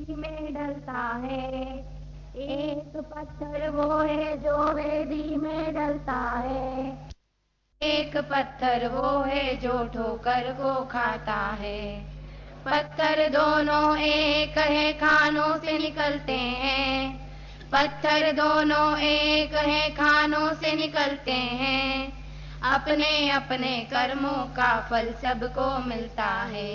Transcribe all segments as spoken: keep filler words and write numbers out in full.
वेदी में डलता है। एक पत्थर वो है जो वेदी में डलता है। एक पत्थर वो है जो ठोकर को खाता है। पत्थर दोनों एक है खानों से निकलते हैं। पत्थर दोनों एक है खानों से निकलते हैं। अपने अपने कर्मों का फल सबको मिलता है।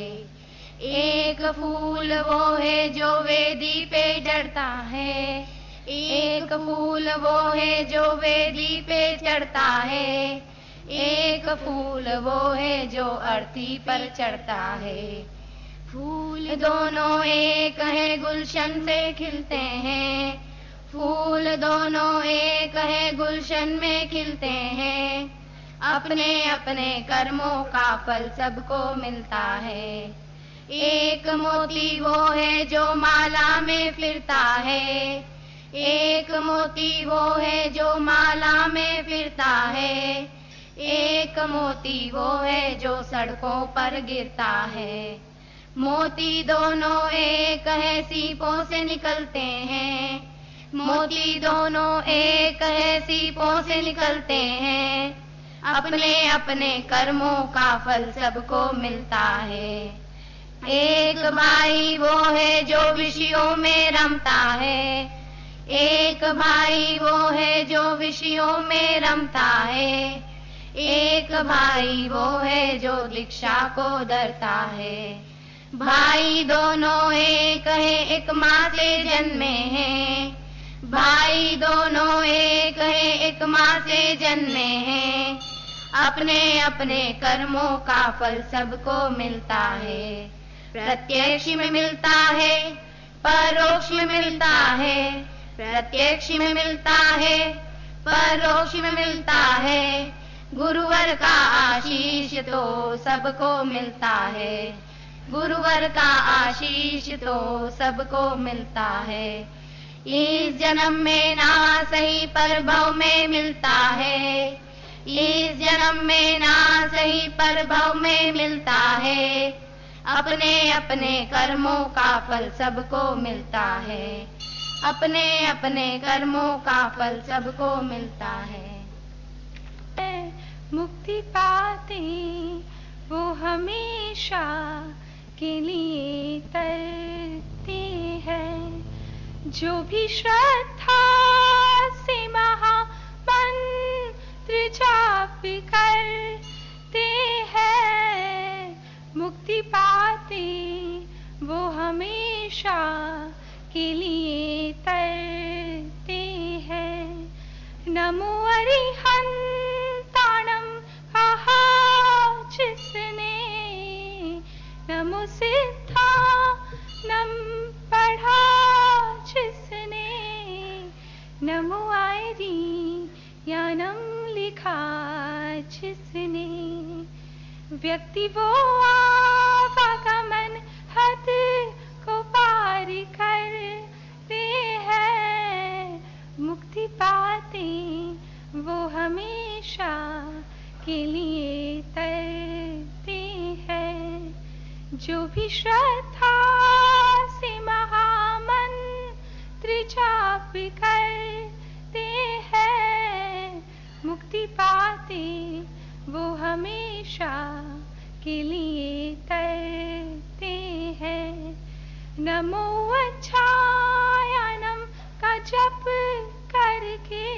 एक फूल वो है जो वेदी पे चढ़ता है। एक फूल वो है जो वेदी पे चढ़ता है। एक फूल वो है जो अर्थी पर चढ़ता है। फूल दोनों एक है गुलशन से खिलते हैं। फूल दोनों एक है गुलशन में खिलते हैं। अपने अपने कर्मों का फल सबको मिलता है। एक मोती वो है जो माला में फिरता है। एक मोती वो है जो माला में फिरता है। एक मोती वो है जो सड़कों पर गिरता है। मोती दोनों एक है सीपों से निकलते हैं। मोती दोनों एक है सीपों से निकलते हैं। अपने अपने कर्मों का फल सबको मिलता है। एक भाई वो है जो विषयों में रमता है। एक भाई वो है जो विषयों में रमता है। एक भाई वो है जो दीक्षा को धरता है। भाई दोनों एक है एक माँ से जन्मे हैं। भाई दोनों एक है एक माँ से जन्मे हैं। अपने अपने कर्मों का फल सबको मिलता है। प्रत्यक्ष में मिलता है, परोक्ष में मिलता है। प्रत्यक्ष में मिलता है, परोक्ष में मिलता है। गुरुवर का आशीष तो सबको मिलता है। गुरुवर का आशीष तो सबको मिलता है। इस जन्म में ना सही पर भव में मिलता है। इस जन्म में ना सही पर भव में मिलता है। अपने अपने कर्मों का फल सबको मिलता है। अपने अपने कर्मों का फल सबको मिलता है। मुक्ति पाते वो हमेशा के लिए तरते हैं। जो भी श्रद्धा से महामंत्र जाप करते हैं। मुक्ति पाते वो हमेशा के लिए तरते हैं। नमो अरिहंताणं कहा जिसने, नमो सिद्धानं पढ़ा जिसने, नमो आर्यानं लिखा जिसने। व्यक्ति वो आवागमन हद को पार करते हैं। मुक्ति पाते वो हमेशा के लिए तरते हैं। जो भी श्रद्धा से महामंत्र जाप करते हैं। मुक्ति पाते वो हमेशा के लिए तरते हैं। नमो अच्छायनम का जप करके,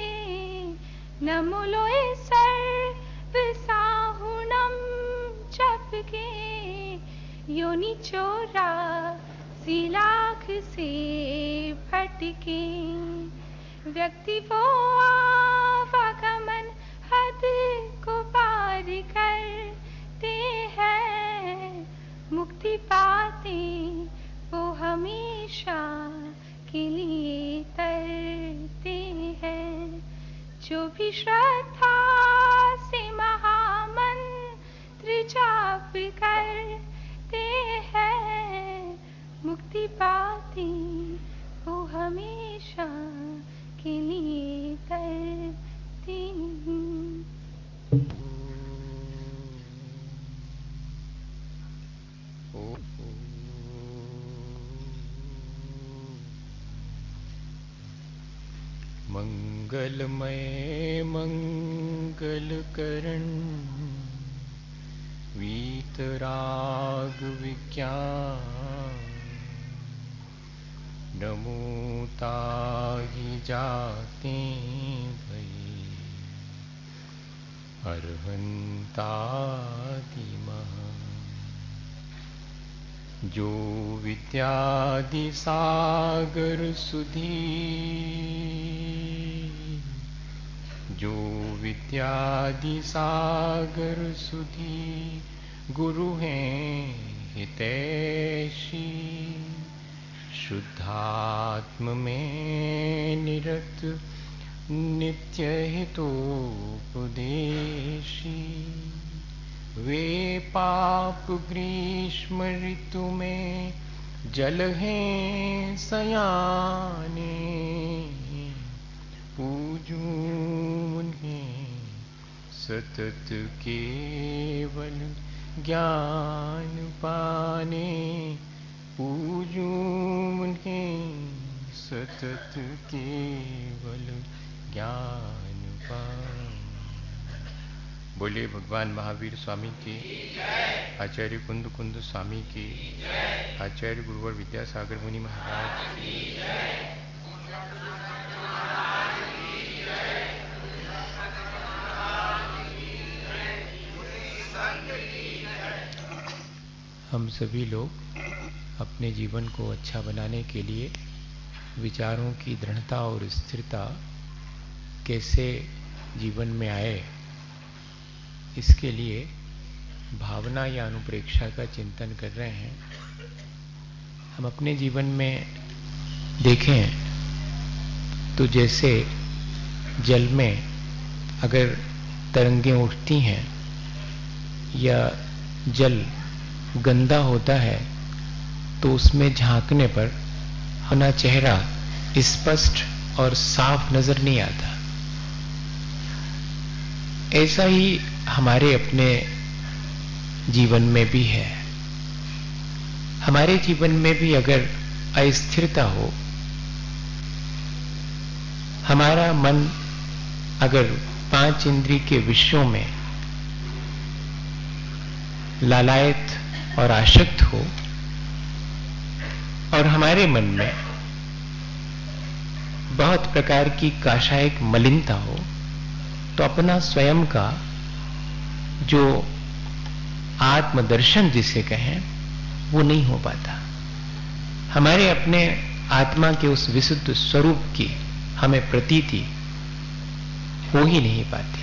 नमो लोए सर्व साहुणम जप के। योनि चौरासी लाख से भटके। व्यक्ति वो आवागमन हद को पार करते हैं। मुक्ति पाते वो हमेशा के लिए तरते हैं। जो भी श्रद्धा से महामंत्र जाप करते हैं। मुक्ति पाते वो हमेशा के लिए तरते हैं। मंगलमय मंगलकरण वीतराग विज्ञान नमो ताहि जाते भई अरहंतादि महा जो विद्यादि सागर सुधी जो विद्यादि सागर सुधी गुरु हैं हितैषी शुद्धात्म में निरत नित्य हितोपदेशी वे पाप ग्रीष्म ऋतु में जल हैं सयाने पूजूं उन्हें सतत केवल ज्ञान पाने पूजूं उन्हें सतत केवल ज्ञान पाने। बोलिए भगवान महावीर स्वामी की, आचार्य कुंद कुंद स्वामी की, आचार्य गुरुवर विद्यासागर मुनि महाराज की। हम सभी लोग अपने जीवन को अच्छा बनाने के लिए विचारों की दृढ़ता और स्थिरता कैसे जीवन में आए, इसके लिए भावना या अनुप्रेक्षा का चिंतन कर रहे हैं। हम अपने जीवन में देखें तो जैसे जल में अगर तरंगें उठती हैं या जल गंदा होता है तो उसमें झांकने पर अपना चेहरा स्पष्ट और साफ नजर नहीं आता। ऐसा ही हमारे अपने जीवन में भी है। हमारे जीवन में भी अगर अस्थिरता हो, हमारा मन अगर पांच इंद्रिय के विषयों में लालायत और आसक्त हो और हमारे मन में बहुत प्रकार की काषायिक मलिनता हो, तो अपना स्वयं का जो आत्मदर्शन जिसे कहें वो नहीं हो पाता। हमारे अपने आत्मा के उस विशुद्ध स्वरूप की हमें प्रतीति हो ही नहीं पाती।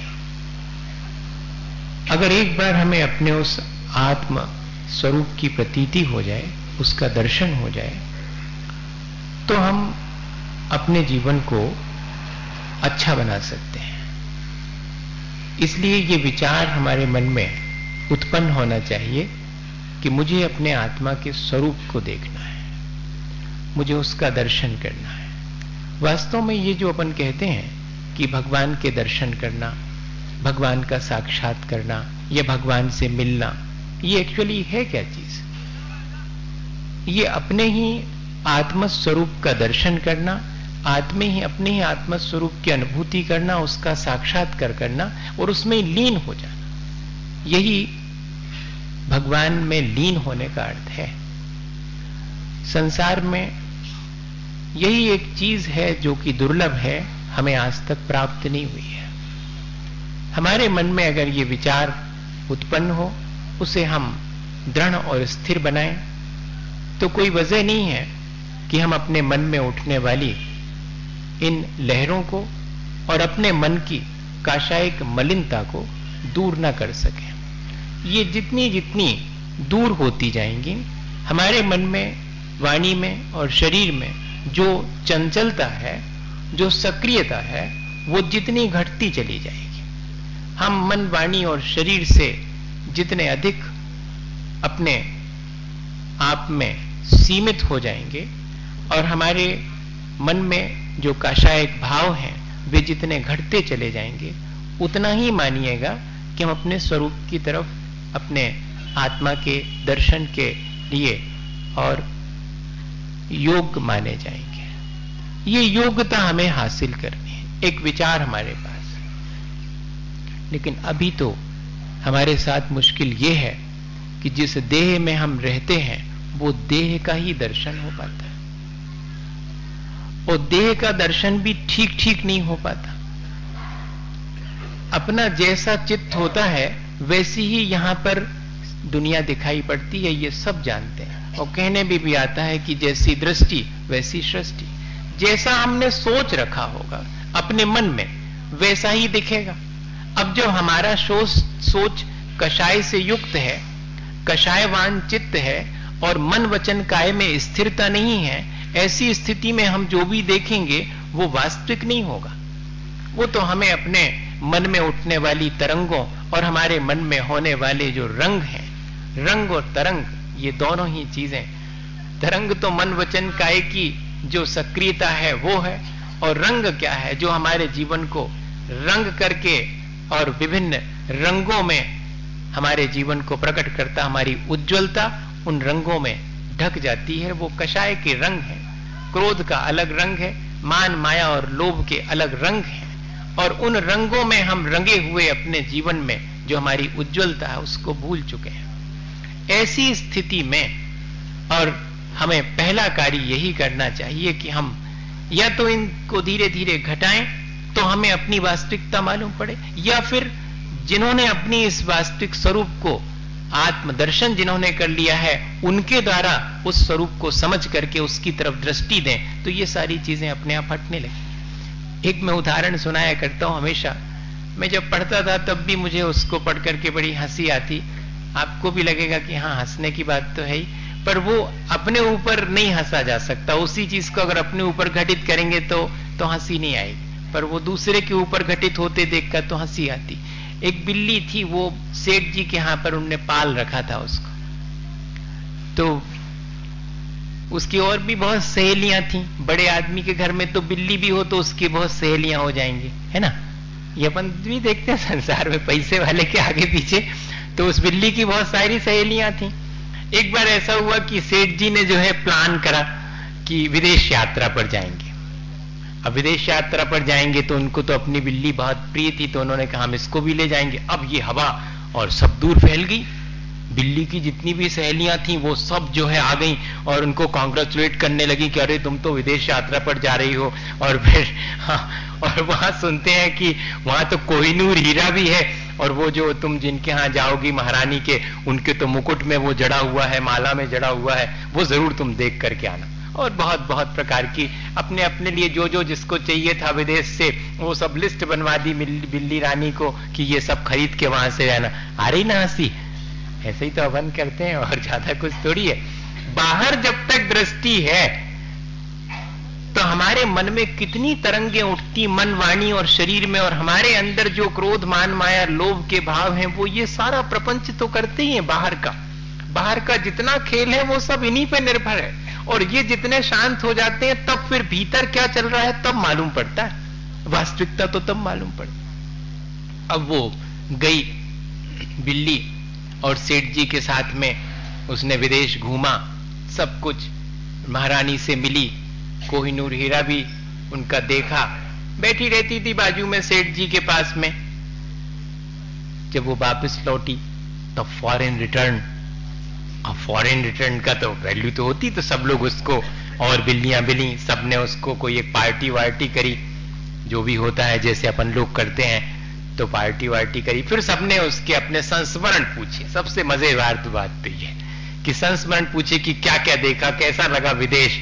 अगर एक बार हमें अपने उस आत्म स्वरूप की प्रतीति हो जाए, उसका दर्शन हो जाए, तो हम अपने जीवन को अच्छा बना सकते हैं। इसलिए ये विचार हमारे मन में उत्पन्न होना चाहिए कि मुझे अपने आत्मा के स्वरूप को देखना है, मुझे उसका दर्शन करना है। वास्तव में ये जो अपन कहते हैं कि भगवान के दर्शन करना, भगवान का साक्षात करना या भगवान से मिलना, ये एक्चुअली है क्या चीज? ये अपने ही आत्म स्वरूप का दर्शन करना, आत्मे ही अपने ही आत्म स्वरूप की अनुभूति करना, उसका साक्षात्कार करना और उसमें लीन हो जाना, यही भगवान में लीन होने का अर्थ है। संसार में यही एक चीज है जो कि दुर्लभ है, हमें आज तक प्राप्त नहीं हुई है। हमारे मन में अगर ये विचार उत्पन्न हो, उसे हम दृढ़ और स्थिर बनाएं, तो कोई वजह नहीं है कि हम अपने मन में उठने वाली इन लहरों को और अपने मन की काषायिक मलिनता को दूर न कर सकें। ये जितनी जितनी दूर होती जाएंगी, हमारे मन में, वाणी में और शरीर में जो चंचलता है, जो सक्रियता है, वो जितनी घटती चली जाएगी। हम मन, वाणी और शरीर से जितने अधिक अपने आप में सीमित हो जाएंगे और हमारे मन में जो काषायिक भाव हैं वे जितने घटते चले जाएंगे, उतना ही मानिएगा कि हम अपने स्वरूप की तरफ, अपने आत्मा के दर्शन के लिए और योग्य माने जाएंगे। ये योग्यता हमें हासिल करनी है। एक विचार हमारे पास है। लेकिन अभी तो हमारे साथ मुश्किल ये है कि जिस देह में हम रहते हैं वो देह का ही दर्शन हो पाता है, और देह का दर्शन भी ठीक ठीक नहीं हो पाता। अपना जैसा चित्त होता है वैसी ही यहां पर दुनिया दिखाई पड़ती है, ये सब जानते हैं। और कहने भी, भी आता है कि जैसी दृष्टि वैसी सृष्टि। जैसा हमने सोच रखा होगा अपने मन में वैसा ही दिखेगा। अब जो हमारा सोच सोच कषाय से युक्त है, कषायवान चित्त है और मन वचन काय में स्थिरता नहीं है, ऐसी स्थिति में हम जो भी देखेंगे वो वास्तविक नहीं होगा। वो तो हमें अपने मन में उठने वाली तरंगों और हमारे मन में होने वाले जो रंग हैं, रंग और तरंग, ये दोनों ही चीजें, तरंग तो मन वचन काय की जो सक्रियता है वो है, और रंग क्या है जो हमारे जीवन को रंग करके और विभिन्न रंगों में हमारे जीवन को प्रकट करता, हमारी उज्ज्वलता उन रंगों में ढक जाती है। वो कषाय के रंग है। क्रोध का अलग रंग है, मान माया और लोभ के अलग रंग हैं, और उन रंगों में हम रंगे हुए अपने जीवन में जो हमारी उज्ज्वलता है उसको भूल चुके हैं। ऐसी स्थिति में और हमें पहला कार्य यही करना चाहिए कि हम या तो इनको धीरे धीरे घटाएं तो हमें अपनी वास्तविकता मालूम पड़े, या फिर जिन्होंने अपनी इस वास्तविक स्वरूप को आत्मदर्शन जिन्होंने कर लिया है उनके द्वारा उस स्वरूप को समझ करके उसकी तरफ दृष्टि दें तो ये सारी चीजें अपने आप हटने लगेंगी। एक मैं उदाहरण सुनाया करता हूं हमेशा। मैं जब पढ़ता था तब भी मुझे उसको पढ़ करके बड़ी हंसी आती। आपको भी लगेगा कि हाँ, हंसने की बात तो है ही, पर वो अपने ऊपर नहीं हंसा जा सकता। उसी चीज को अगर अपने ऊपर घटित करेंगे तो तो हंसी नहीं आएगी, पर वो दूसरे के ऊपर घटित होते देखकर तो हंसी आती। एक बिल्ली थी, वो सेठ जी के यहां पर उनने पाल रखा था उसको, तो उसकी और भी बहुत सहेलियां थी। बड़े आदमी के घर में तो बिल्ली भी हो तो उसकी बहुत सहेलियां हो जाएंगी, है ना। ये अपन भी देखते हैं संसार में, पैसे वाले के आगे पीछे। तो उस बिल्ली की बहुत सारी सहेलियां थी। एक बार ऐसा हुआ कि सेठ जी ने जो है प्लान करा कि विदेश यात्रा पर जाएंगे। अब विदेश यात्रा पर जाएंगे तो उनको तो अपनी बिल्ली बहुत प्रिय थी, तो उन्होंने कहा हम इसको भी ले जाएंगे। अब ये हवा और सब दूर फैल गई। बिल्ली की जितनी भी सहेलियां थी वो सब जो है आ गई और उनको कांग्रेचुलेट करने लगी कि अरे तुम तो विदेश यात्रा पर जा रही हो। और फिर हाँ, और वहां सुनते हैं कि वहां तो कोहिनूर हीरा भी है, और वो जो तुम जिनके यहाँ जाओगी महारानी के, उनके तो मुकुट में वो जड़ा हुआ है, माला में जड़ा हुआ है, वो जरूर तुम देख करके आना। और बहुत बहुत प्रकार की अपने अपने लिए जो जो जिसको चाहिए था विदेश से वो सब लिस्ट बनवा दी बिल्ली रानी को कि ये सब खरीद के वहां से आना। आ रही ना हंसी? ऐसे ही तो अपन करते हैं और ज्यादा कुछ थोड़ी है। बाहर जब तक दृष्टि है तो हमारे मन में कितनी तरंगें उठती, मन वाणी और शरीर में, और हमारे अंदर जो क्रोध मान माया लोभ के भाव हैं वो ये सारा प्रपंच तो करते ही है। बाहर का बाहर का जितना खेल है वो सब इन्हीं पे निर्भर है। और ये जितने शांत हो जाते हैं तब फिर भीतर क्या चल रहा है तब मालूम पड़ता है, वास्तविकता तो तब मालूम पड़ती। अब वो गई बिल्ली और सेठ जी के साथ में उसने विदेश घूमा, सब कुछ, महारानी से मिली, कोहिनूर हीरा भी उनका देखा, बैठी रहती थी बाजू में सेठ जी के पास में। जब वो वापस लौटी तो फॉरेन रिटर्न, अब फॉरेन रिटर्न का तो वैल्यू तो होती, तो सब लोग उसको, और बिल्लियां बिली, सबने उसको कोई एक पार्टी वार्टी करी, जो भी होता है जैसे अपन लोग करते हैं, तो पार्टी वार्टी करी। फिर सबने उसके अपने संस्मरण पूछे। सबसे मजेदार तो बात तो ये कि संस्मरण पूछे कि क्या क्या देखा, कैसा लगा विदेश।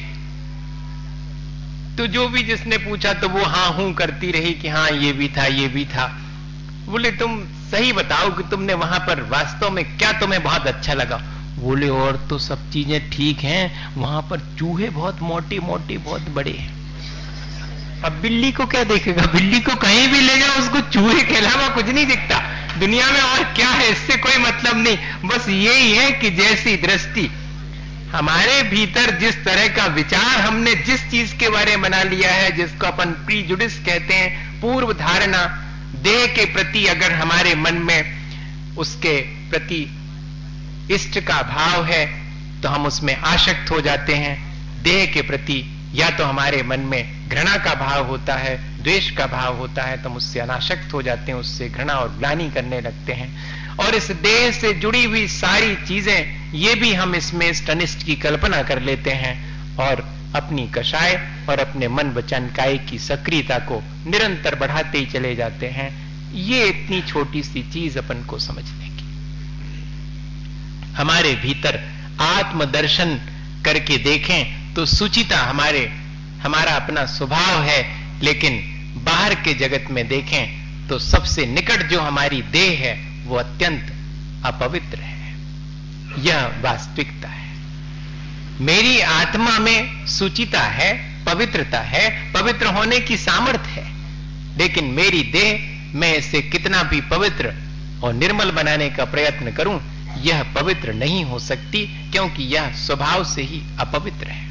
तो जो भी जिसने पूछा तो वो हाँ हूं करती रही कि हाँ ये भी था ये भी था। बोले तुम सही बताओ कि तुमने वहां पर वास्तव में क्या तुम्हें बहुत अच्छा लगा। बोले और तो सब चीजें ठीक हैं, वहां पर चूहे बहुत मोटे मोटे बहुत बड़े हैं। अब बिल्ली को क्या देखेगा, बिल्ली को कहीं भी ले जाओ उसको चूहे के अलावा कुछ नहीं दिखता दुनिया में, और क्या है इससे कोई मतलब नहीं। बस यही है कि जैसी दृष्टि हमारे भीतर, जिस तरह का विचार हमने जिस चीज के बारे में बना लिया है, जिसको अपन प्रीजुडिस कहते हैं, पूर्व धारणा, देह के प्रति अगर हमारे मन में उसके प्रति इष्ट का भाव है तो हम उसमें आसक्त हो जाते हैं। देह के प्रति या तो हमारे मन में घृणा का भाव होता है, द्वेष का भाव होता है तो हम उससे अनासक्त हो जाते हैं, उससे घृणा और ग्लानि करने लगते हैं। और इस देह से जुड़ी हुई सारी चीजें ये भी हम इसमें इष्ट अनिष्ट की कल्पना कर लेते हैं और अपनी कषाय और अपने मन वचन काय की सक्रियता को निरंतर बढ़ाते ही चले जाते हैं। ये इतनी छोटी सी चीज अपन को समझने की। हमारे भीतर आत्मदर्शन करके देखें तो सुचिता हमारे हमारा अपना स्वभाव है, लेकिन बाहर के जगत में देखें तो सबसे निकट जो हमारी देह है वो अत्यंत अपवित्र है। यह वास्तविकता है। मेरी आत्मा में सुचिता है, पवित्रता है, पवित्र होने की सामर्थ्य है, लेकिन मेरी देह मैं इसे कितना भी पवित्र और निर्मल बनाने का प्रयत्न करूं, यह पवित्र नहीं हो सकती, क्योंकि यह स्वभाव से ही अपवित्र है।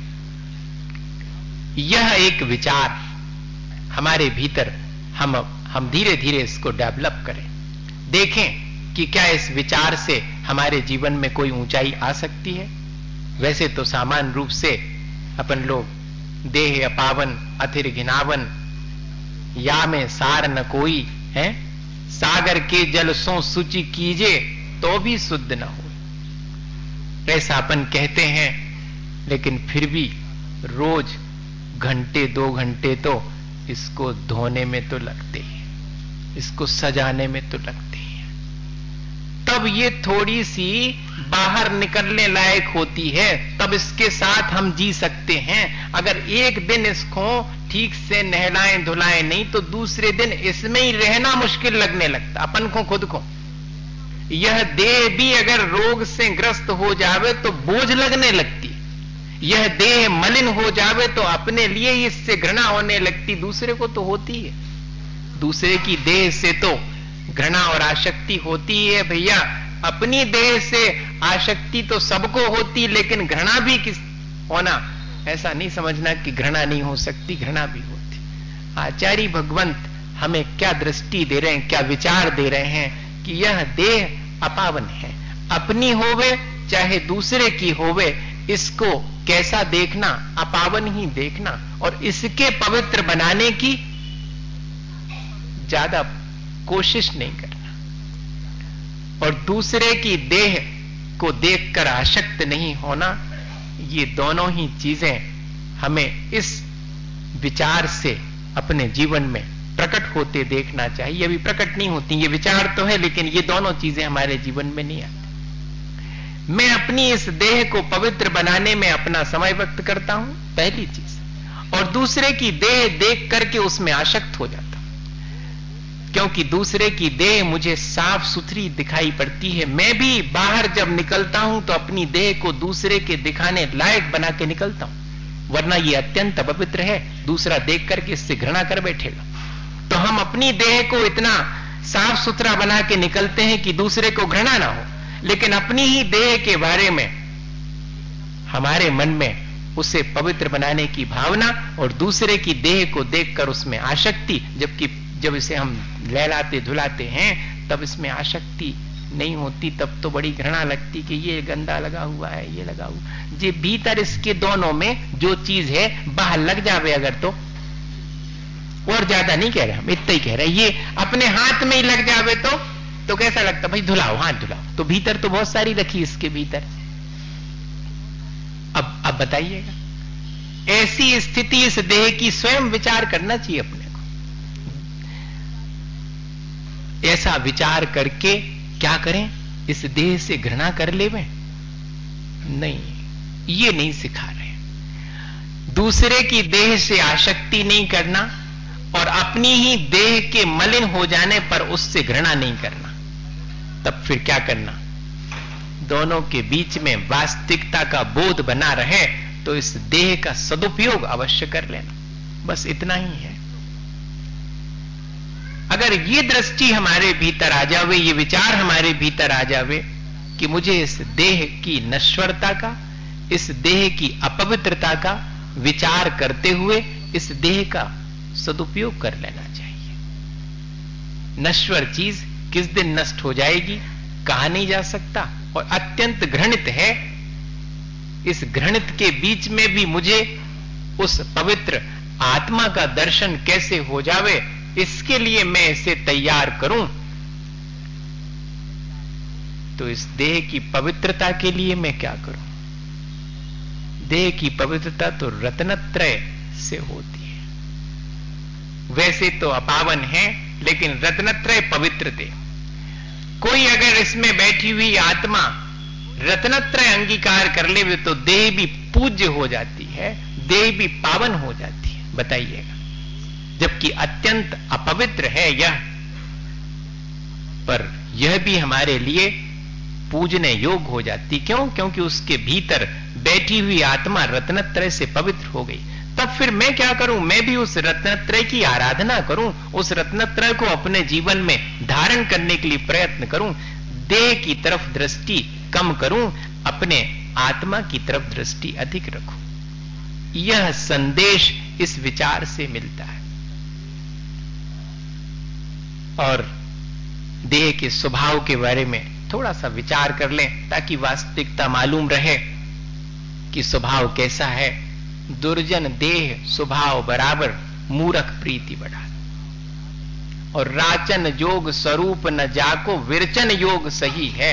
यह एक विचार हमारे भीतर हम हम धीरे धीरे इसको डेवलप करें, देखें कि क्या इस विचार से हमारे जीवन में कोई ऊंचाई आ सकती है। वैसे तो सामान्य रूप से अपन लोग देह अपावन अथिर घिनावन या में सार न कोई है, सागर के जल सो शुचि कीजे तो भी शुद्ध न हो, ऐसा अपन कहते हैं। लेकिन फिर भी रोज घंटे दो घंटे तो इसको धोने में तो लगते ही, इसको सजाने में तो लगते ही, तब ये थोड़ी सी बाहर निकलने लायक होती है, तब इसके साथ हम जी सकते हैं। अगर एक दिन इसको ठीक से नहलाएं धुलाएं नहीं तो दूसरे दिन इसमें ही रहना मुश्किल लगने लगता अपन को, खुद को। यह देह भी अगर रोग से ग्रस्त हो जावे तो बोझ लगने लगती, यह देह मलिन हो जावे तो अपने लिए ही इससे घृणा होने लगती, दूसरे को तो होती है। दूसरे की देह से तो घृणा और आसक्ति होती है भैया, अपनी देह से आसक्ति तो सबको होती, लेकिन घृणा भी किस होना, ऐसा नहीं समझना कि घृणा नहीं हो सकती, घृणा भी होती। आचार्य भगवंत हमें क्या दृष्टि दे रहे हैं, क्या विचार दे रहे हैं कि यह देह अपावन है, अपनी होवे चाहे दूसरे की होवे, इसको कैसा देखना, अपावन ही देखना, और इसके पवित्र बनाने की ज्यादा कोशिश नहीं करना, और दूसरे की देह को देखकर आसक्त नहीं होना। ये दोनों ही चीजें हमें इस विचार से अपने जीवन में प्रकट होते देखना चाहिए। अभी प्रकट नहीं होती, ये विचार तो है, लेकिन ये दोनों चीजें हमारे जीवन में नहीं आती। मैं अपनी इस देह को पवित्र बनाने में अपना समय व्यक्त करता हूं, पहली चीज, और दूसरे की देह देख करके उसमें आसक्त हो जाता हूं, क्योंकि दूसरे की देह मुझे साफ सुथरी दिखाई पड़ती है। मैं भी बाहर जब निकलता हूं तो अपनी देह को दूसरे के दिखाने लायक बना के निकलता हूं, वरना ये अत्यंत अपवित्र है, दूसरा देख करके इससे घृणा कर बैठेगा। तो हम अपनी देह को इतना साफ सुथरा बना के निकलते हैं कि दूसरे को घृणा ना हो, लेकिन अपनी ही देह के बारे में हमारे मन में उसे पवित्र बनाने की भावना और दूसरे की देह को देखकर उसमें आसक्ति, जबकि जब इसे हम लहलाते धुलाते हैं तब इसमें आसक्ति नहीं होती, तब तो बड़ी घृणा लगती कि ये गंदा लगा हुआ है, ये लगा हुआ। जे भीतर इसके दोनों में जो चीज है बाहर लग जावे अगर, तो और ज्यादा नहीं कह रहे हम, इतना ही कह रहे, ये अपने हाथ में ही लग जावे तो तो कैसा लगता, भाई धुलाओ, हाथ धुलाओ, तो भीतर तो बहुत सारी रखी इसके भीतर। अब अब बताइएगा, ऐसी स्थिति इस देह की स्वयं विचार करना चाहिए अपने को। ऐसा विचार करके क्या करें, इस देह से घृणा कर लेवें? नहीं, ये नहीं सिखा रहे। दूसरे की देह से आसक्ति नहीं करना और अपनी ही देह के मलिन हो जाने पर उससे घृणा नहीं करना। तब फिर क्या करना, दोनों के बीच में वास्तविकता का बोध बना रहे तो इस देह का सदुपयोग अवश्य कर लेना, बस इतना ही है। अगर ये दृष्टि हमारे भीतर आ जावे, ये विचार हमारे भीतर आ जावे कि मुझे इस देह की नश्वरता का, इस देह की अपवित्रता का विचार करते हुए इस देह का सदुपयोग कर लेना चाहिए। नश्वर चीज किस दिन नष्ट हो जाएगी कहा नहीं जा सकता, और अत्यंत घृणित है। इस घृणित के बीच में भी मुझे उस पवित्र आत्मा का दर्शन कैसे हो जावे, इसके लिए मैं इसे तैयार करूं, तो इस देह की पवित्रता के लिए मैं क्या करूं? देह की पवित्रता तो रत्नत्रय से होती है। वैसे तो अपावन है, लेकिन रत्नत्रय पवित्र देह। कोई अगर इसमें बैठी हुई आत्मा रत्नत्रय अंगीकार कर ले तो देह भी पूज्य हो जाती है, देह भी पावन हो जाती है। बताइएगा, जबकि अत्यंत अपवित्र है यह, पर यह भी हमारे लिए पूजने योग्य हो जाती। क्यों? क्योंकि उसके भीतर बैठी हुई आत्मा रत्नत्रय से पवित्र हो गई। तब फिर मैं क्या करूं? मैं भी उस रत्नत्रय की आराधना करूं, उस रत्नत्रय को अपने जीवन में धारण करने के लिए प्रयत्न करूं, देह की तरफ दृष्टि कम करूं, अपने आत्मा की तरफ दृष्टि अधिक रखूं। यह संदेश इस विचार से मिलता है। और देह के स्वभाव के बारे में थोड़ा सा विचार कर लें, ताकि वास्तविकता मालूम रहे कि स्वभाव कैसा है। दुर्जन देह स्वभाव बराबर, मूर्ख प्रीति बढ़ा। और राचन योग स्वरूप न जाको, विरचन योग सही है।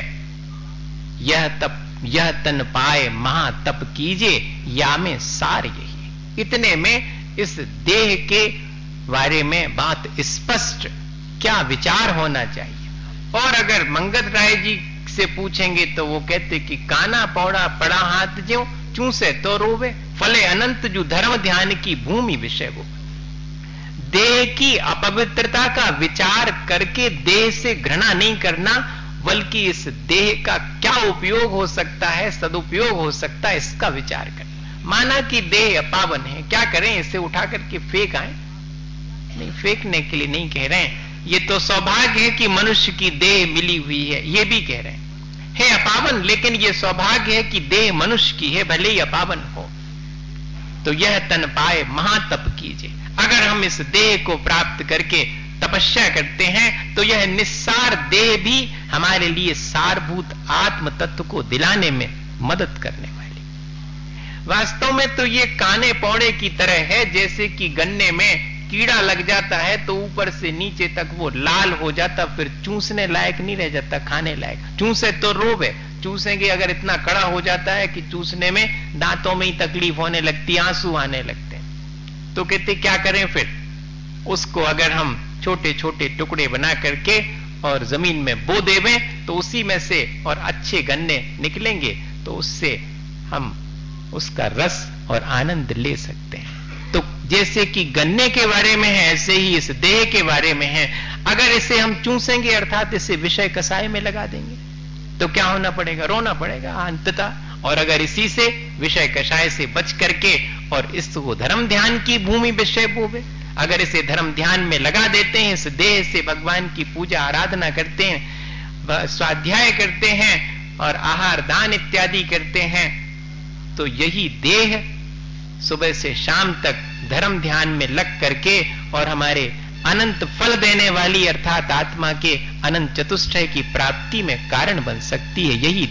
यह तप यह तन पाए महा तप कीजे, या में सार यही। इतने में इस देह के बारे में बात स्पष्ट क्या विचार होना चाहिए। और अगर मंगत राय जी से पूछेंगे तो वो कहते कि काना पौड़ा पड़ा हाथ ज्यों, चूसे तो रोवे, फले अनंत जो धर्म ध्यान की भूमि विषय वो। देह की अपवित्रता का विचार करके देह से घृणा नहीं करना, बल्कि इस देह का क्या उपयोग हो सकता है, सदुपयोग हो सकता है, इसका विचार करना। माना कि देह अपावन है, क्या करें? इसे उठा करके फेंक आए? नहीं, फेंकने के लिए नहीं कह रहे हैं। ये तो सौभाग्य है कि मनुष्य की देह मिली हुई है, ये भी कह रहे हैं। है अपावन, लेकिन ये सौभाग्य है कि देह मनुष्य की है, भले ही अपावन हो। तो यह तन पाए महातप कीजिए। अगर हम इस देह को प्राप्त करके तपस्या करते हैं तो यह निस्सार देह भी हमारे लिए सारभूत आत्म तत्व को दिलाने में मदद करने वाली। वास्तव में तो ये काने पौड़े की तरह है, जैसे कि गन्ने में कीड़ा लग जाता है तो ऊपर से नीचे तक वो लाल हो जाता, फिर चूसने लायक नहीं रह जाता, खाने लायक। चूसे तो रोवे, चूसेंगे अगर इतना कड़ा हो जाता है कि चूसने में दांतों में ही तकलीफ होने लगती, आंसू आने लगते हैं। तो कहते क्या करें फिर? उसको अगर हम छोटे छोटे टुकड़े बना करके और जमीन में बो देवें तो उसी में से और अच्छे गन्ने निकलेंगे, तो उससे हम उसका रस और आनंद ले सकते हैं। तो जैसे कि गन्ने के बारे में है, ऐसे ही इस देह के बारे में है। अगर इसे हम चूसेंगे, अर्थात इसे विषय कसाय में लगा देंगे, तो क्या होना पड़ेगा? रोना पड़ेगा अंततः। और अगर इसी से विषय कषाय से बच करके और इसको धर्म ध्यान की भूमि विषय बोवे, अगर इसे धर्म ध्यान में लगा देते हैं, इस देह से भगवान की पूजा आराधना करते हैं, स्वाध्याय करते हैं और आहार दान इत्यादि करते हैं, तो यही देह सुबह से शाम तक धर्म ध्यान में लग करके और हमारे अनंत फल देने वाली अर्थात आत्मा के अनंत चतुष्टय की प्राप्ति में कारण बन सकती है, यही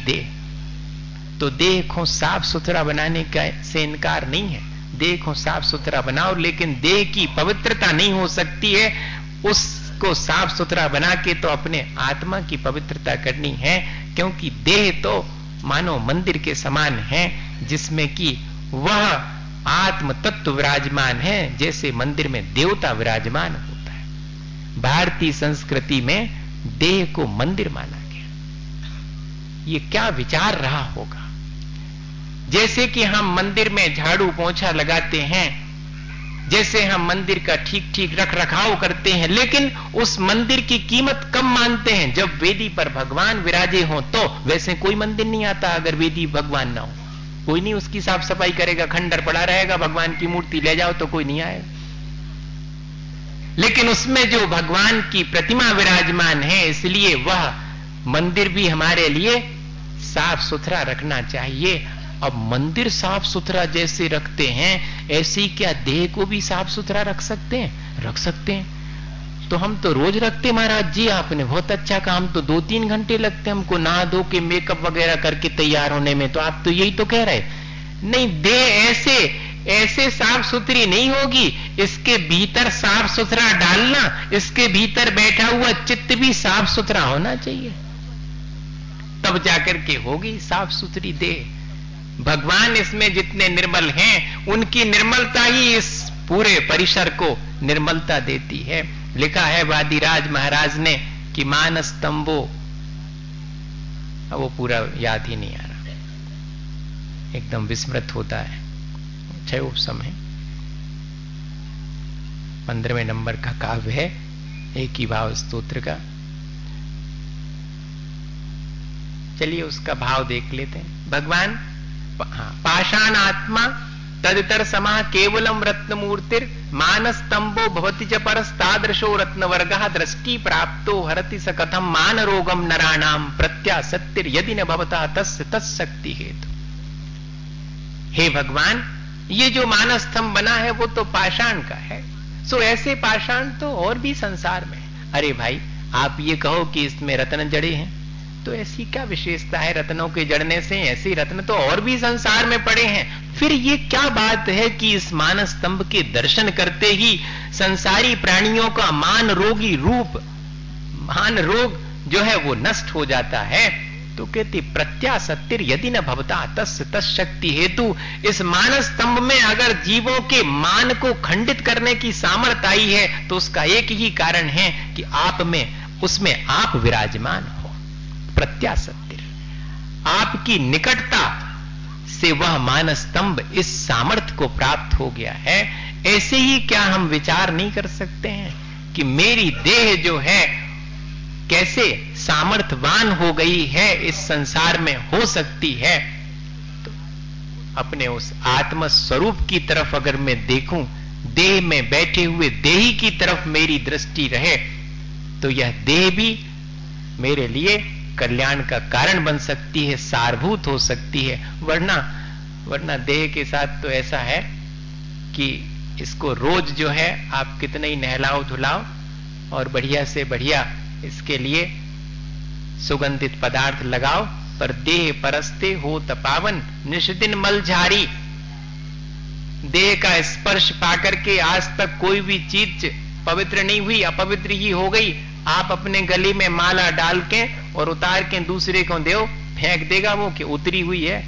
देह। तो देह को साफ सुथरा बनाने का से इनकार नहीं है। देह को साफ सुथरा बनाओ, लेकिन देह की पवित्रता नहीं हो सकती है। उसको साफ सुथरा बना के तो अपने आत्मा की पवित्रता करनी है, क्योंकि देह तो मानो मंदिर के समान है, जिसमें कि वह आत्म तत्व विराजमान है, जैसे मंदिर में देवता विराजमान होता है। भारतीय संस्कृति में देह को मंदिर माना गया। ये क्या विचार रहा होगा? जैसे कि हम मंदिर में झाड़ू पोंछा लगाते हैं, जैसे हम मंदिर का ठीक ठीक रख रखाव करते हैं, लेकिन उस मंदिर की कीमत कम मानते हैं जब वेदी पर भगवान विराजे हों। तो वैसे कोई मंदिर नहीं आता अगर वेदी भगवान ना हो। कोई नहीं उसकी साफ सफाई करेगा, खंडर पड़ा रहेगा, भगवान की मूर्ति ले जाओ तो कोई नहीं आएगा। लेकिन उसमें जो भगवान की प्रतिमा विराजमान है, इसलिए वह मंदिर भी हमारे लिए साफ सुथरा रखना चाहिए। अब मंदिर साफ सुथरा जैसे रखते हैं, ऐसे ही क्या देह को भी साफ सुथरा रख सकते हैं? रख सकते हैं। तो हम तो रोज रखते महाराज जी, आपने बहुत अच्छा काम, तो दो तीन घंटे लगते हमको नहा धो के मेकअप वगैरह करके तैयार होने में, तो आप तो यही तो कह रहे। नहीं, देह ऐसे ऐसे साफ सुथरी नहीं होगी, इसके भीतर साफ सुथरा डालना, इसके भीतर बैठा हुआ चित्त भी साफ सुथरा होना चाहिए, तब जाकर के होगी साफ सुथरी देह। भगवान इसमें जितने निर्मल हैं, उनकी निर्मलता ही इस पूरे परिसर को निर्मलता देती है। लिखा है वादिराज महाराज ने कि मानस तंबो, अब वो पूरा याद ही नहीं आ रहा, एकदम विस्मृत होता है। छह उपसम है, पंद्रहवें नंबर का काव्य है, एक ही भाव स्तोत्र का। चलिए उसका भाव देख लेते हैं। भगवान हाँ, पाषाण आत्मा तदितर समा केवलम रत्न मूर्तिर मानस तंबो भवति च परस्तादृशो रत्न वर्गः दृष्टि प्राप्तो हरति स कथम मान रोगम नराणाम प्रत्यासत्तिर यदि न भवता तस्य तत्शक्ति हेतु। हे भगवान, ये जो मानस स्तंभ बना है वो तो पाषाण का है, सो ऐसे पाषाण तो और भी संसार में। अरे भाई, आप ये कहो कि इसमें रत्न जड़े हैं, तो ऐसी क्या विशेषता है रत्नों के जड़ने से? ऐसे रत्न तो और भी संसार में पड़े हैं। फिर ये क्या बात है कि इस मानस स्तंभ के दर्शन करते ही संसारी प्राणियों का मान रोगी रूप, मान रोग जो है वो नष्ट हो जाता है? तो कहते प्रत्यासत्तिर यदि न भवता तस्य तत्शक्ति हेतु। इस मानस स्तंभ में अगर जीवों के मान को खंडित करने की सामर्थ्य आई है तो उसका एक ही कारण है कि आप में, उसमें आप विराजमान हो। प्रत्यासत्तिर, आपकी निकटता से वह मानस स्तंभ इस सामर्थ्य को प्राप्त हो गया है। ऐसे ही क्या हम विचार नहीं कर सकते हैं कि मेरी देह जो है कैसे सामर्थ्यवान हो गई है, इस संसार में हो सकती है? तो अपने उस आत्म स्वरूप की तरफ अगर मैं देखूं, देह में बैठे हुए देही की तरफ मेरी दृष्टि रहे, तो यह देह भी मेरे लिए कल्याण का कारण बन सकती है, सारभूत हो सकती है। वरना वरना देह के साथ तो ऐसा है कि इसको रोज जो है आप कितने ही नहलाओ धुलाओ और बढ़िया से बढ़िया इसके लिए सुगंधित पदार्थ लगाओ, पर देह परस्ते हो तपावन निष्दिन मल झारी। देह का स्पर्श पाकर के आज तक कोई भी चीज पवित्र नहीं हुई, अपवित्र ही हो गई। आप अपने गले में माला डाल के और उतार के दूसरे को दो, फेंक देगा वो कि उतरी हुई है।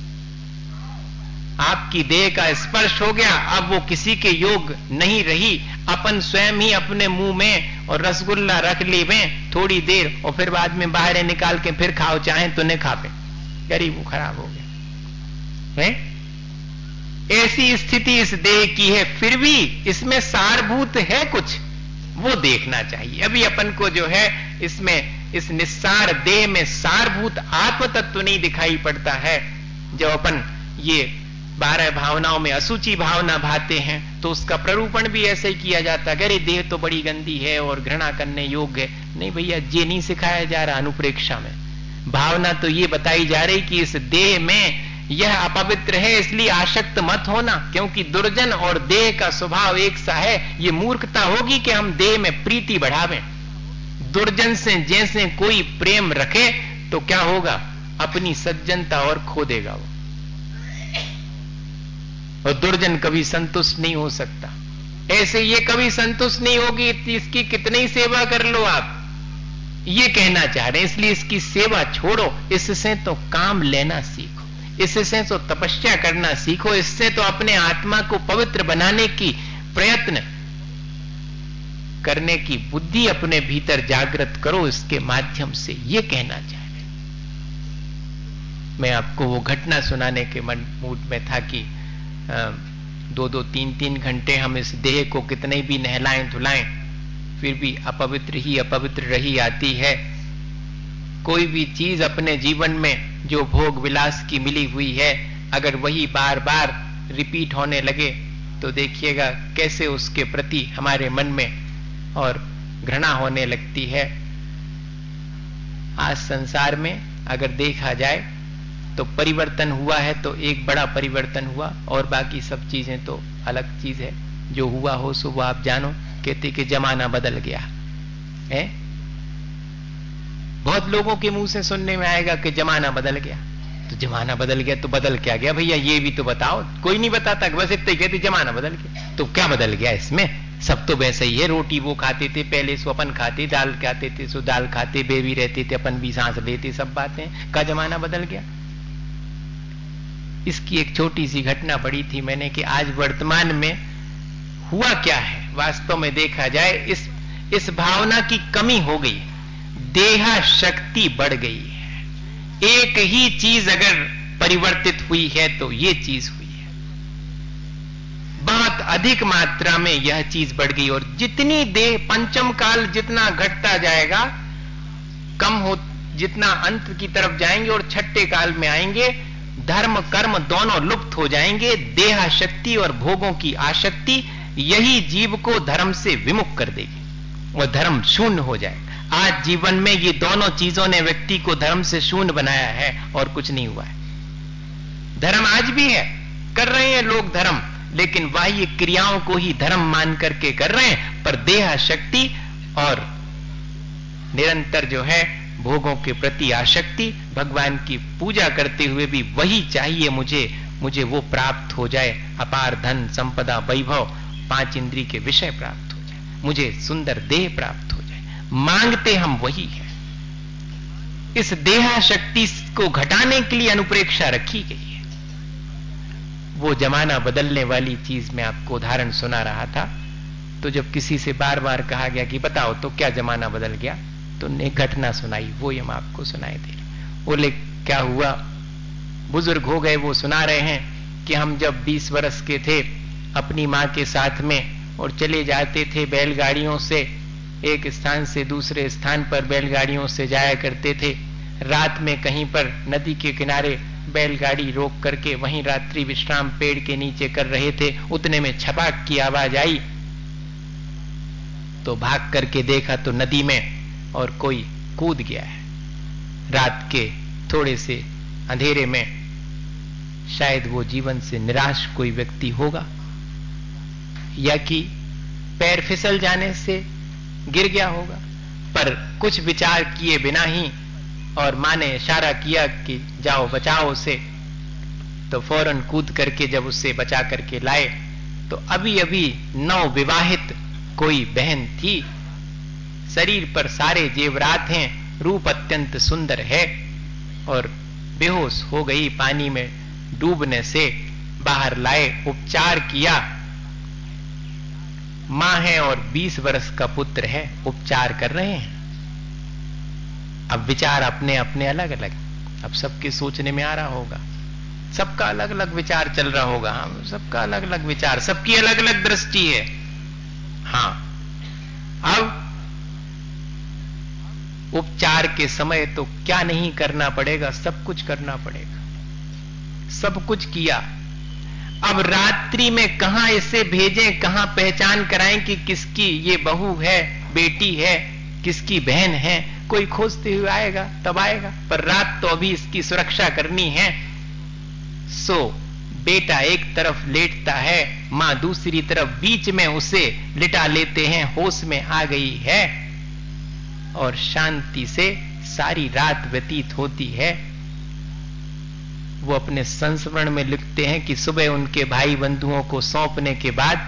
आपकी देह का स्पर्श हो गया, अब वो किसी के योग नहीं रही। अपन स्वयं ही अपने मुंह में और रसगुल्ला रख ली में थोड़ी देर और फिर बाद में बाहर निकाल के फिर खाओ, चाहे तो नहीं खा पे, गरीब वो खराब हो गया है। ऐसी स्थिति इस देह की है, फिर भी इसमें सारभूत है कुछ, वो देखना चाहिए। अभी अपन को जो है इसमें, इस निस्सार देह में सारभूत आत्म तत्व नहीं दिखाई पड़ता है। जब अपन ये बारह भावनाओं में असूची भावना भाते हैं तो उसका प्ररूपण भी ऐसे ही किया जाता है। अरे देह तो बड़ी गंदी है और घृणा करने योग्य है। नहीं भैया, ये नहीं सिखाया जा रहा अनुप्रेक्षा में। भावना तो ये बताई जा रही कि इस देह में यह अपवित्र है, इसलिए आसक्त मत होना, क्योंकि दुर्जन और देह का स्वभाव एक सा है। ये मूर्खता होगी कि हम देह में प्रीति बढ़ावें। दुर्जन से जैसे कोई प्रेम रखे तो क्या होगा, अपनी सज्जनता और खो देगा वो, और दुर्जन कभी संतुष्ट नहीं हो सकता। ऐसे ये कभी संतुष्ट नहीं होगी, इसकी कितनी सेवा कर लो आप, ये कहना चाह रहे हैं। इसलिए इसकी सेवा छोड़ो, इससे तो काम लेना सीखो, इससे तो तपस्या करना सीखो, इससे तो अपने आत्मा को पवित्र बनाने की प्रयत्न करने की बुद्धि अपने भीतर जागृत करो, इसके माध्यम से ये कहना चाह रहे। मैं आपको वो घटना सुनाने के मन मूड में था कि दो दो तीन तीन घंटे हम इस देह को कितने भी नहलाएं धुलाएं फिर भी अपवित्र ही अपवित्र रही आती है। कोई भी चीज अपने जीवन में जो भोग विलास की मिली हुई है, अगर वही बार बार रिपीट होने लगे तो देखिएगा कैसे उसके प्रति हमारे मन में और घृणा होने लगती है। आज संसार में अगर देखा जाए तो परिवर्तन हुआ है तो एक बड़ा परिवर्तन हुआ, और बाकी सब चीजें तो अलग चीज है। जो हुआ हो सो वो आप जानो। कहते कि जमाना बदल गया है, बहुत लोगों के मुंह से सुनने में आएगा कि जमाना बदल गया। तो जमाना बदल गया, तो बदल क्या गया भैया ये भी तो बताओ। कोई नहीं बताता, बस इतना ही कहते जमाना बदल गया। तो क्या बदल गया इसमें? सब तो वैसे ही है। रोटी वो खाते थे पहले, सो अपन खाते, दाल खाते थे सो दाल खाते, बेबी रहते थे अपन भी सांस लेते, सब बातें का जमाना बदल गया। इसकी एक छोटी सी घटना पड़ी थी मैंने कि आज वर्तमान में हुआ क्या है वास्तव में देखा जाए, इस इस भावना की कमी हो गई, देहा शक्ति बढ़ गई है। एक ही चीज अगर परिवर्तित हुई है तो ये चीज हुई है, बहुत अधिक मात्रा में यह चीज बढ़ गई। और जितनी देह पंचम काल जितना घटता जाएगा, कम हो, जितना अंत की तरफ जाएंगे और छठे काल में आएंगे, धर्म कर्म दोनों लुप्त हो जाएंगे। देहा शक्ति और भोगों की आसक्ति यही जीव को धर्म से विमुख कर देगी और धर्म शून्य हो जाएगा। आज जीवन में ये दोनों चीजों ने व्यक्ति को धर्म से शून्य बनाया है और कुछ नहीं हुआ है। धर्म आज भी है, कर रहे हैं लोग धर्म, लेकिन बाह्य क्रियाओं को ही धर्म मान करके कर रहे हैं, पर देहा शक्ति और निरंतर जो है भोगों के प्रति आसक्ति, भगवान की पूजा करते हुए भी वही चाहिए मुझे, मुझे वो प्राप्त हो जाए, अपार धन संपदा वैभव, पांच इंद्री के विषय प्राप्त हो जाए, मुझे सुंदर देह प्राप्त हो जाए, मांगते हम वही है। इस देहा शक्ति को घटाने के लिए अनुप्रेक्षा रखी गई है। वो जमाना बदलने वाली चीज मैं आपको उदाहरण सुना रहा था, तो जब किसी से बार बार कहा गया कि बताओ तो क्या जमाना बदल गया, तो ने घटना सुनाई, वो हम आपको सुनाए दे रहे। बोले क्या हुआ, बुजुर्ग हो गए, वो सुना रहे हैं कि हम जब बीस वर्ष के थे अपनी माँ के साथ में और चले जाते थे बैलगाड़ियों से, एक स्थान से दूसरे स्थान पर बैलगाड़ियों से जाया करते थे। रात में कहीं पर नदी के किनारे बैलगाड़ी रोक करके वहीं रात्रि विश्राम पेड़ के नीचे कर रहे थे। उतने में छपाक की आवाज आई, तो भाग करके देखा तो नदी में और कोई कूद गया है। रात के थोड़े से अंधेरे में शायद वो जीवन से निराश कोई व्यक्ति होगा, या कि पैर फिसल जाने से गिर गया होगा, पर कुछ विचार किए बिना ही और मां ने इशारा किया कि जाओ बचाओ उसे, तो फौरन कूद करके जब उससे बचा करके लाए तो अभी अभी नव विवाहित कोई बहन थी, शरीर पर सारे जेवरात हैं, रूप अत्यंत सुंदर है, और बेहोश हो गई। पानी में डूबने से बाहर लाए, उपचार किया। मां है और बीस वर्ष का पुत्र है, उपचार कर रहे हैं। अब विचार अपने अपने अलग अलग, अब सबके सोचने में आ रहा होगा, सबका अलग अलग विचार चल रहा होगा। हाँ, सबका अलग अलग विचार, सबकी अलग अलग दृष्टि है। हाँ, अब उपचार के समय तो क्या नहीं करना पड़ेगा, सब कुछ करना पड़ेगा, सब कुछ किया। अब रात्रि में कहां इसे भेजें, कहां पहचान कराएं कि किसकी ये बहू है, बेटी है, किसकी बहन है, कोई खोजते हुए आएगा तब आएगा, पर रात तो अभी इसकी सुरक्षा करनी है। सो बेटा एक तरफ लेटता है, मां दूसरी तरफ, बीच में उसे लिटा लेते हैं, होश में आ गई है और शांति से सारी रात व्यतीत होती है। वो अपने संस्मरण में लिखते हैं कि सुबह उनके भाई बंधुओं को सौंपने के बाद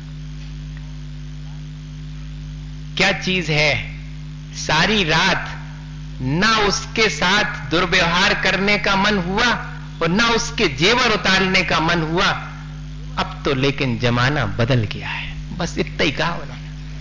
क्या चीज है, सारी रात ना उसके साथ दुर्व्यवहार करने का मन हुआ और ना उसके जेवर उतारने का मन हुआ। अब तो लेकिन जमाना बदल गया है, बस इतना ही कहा उन्होंने।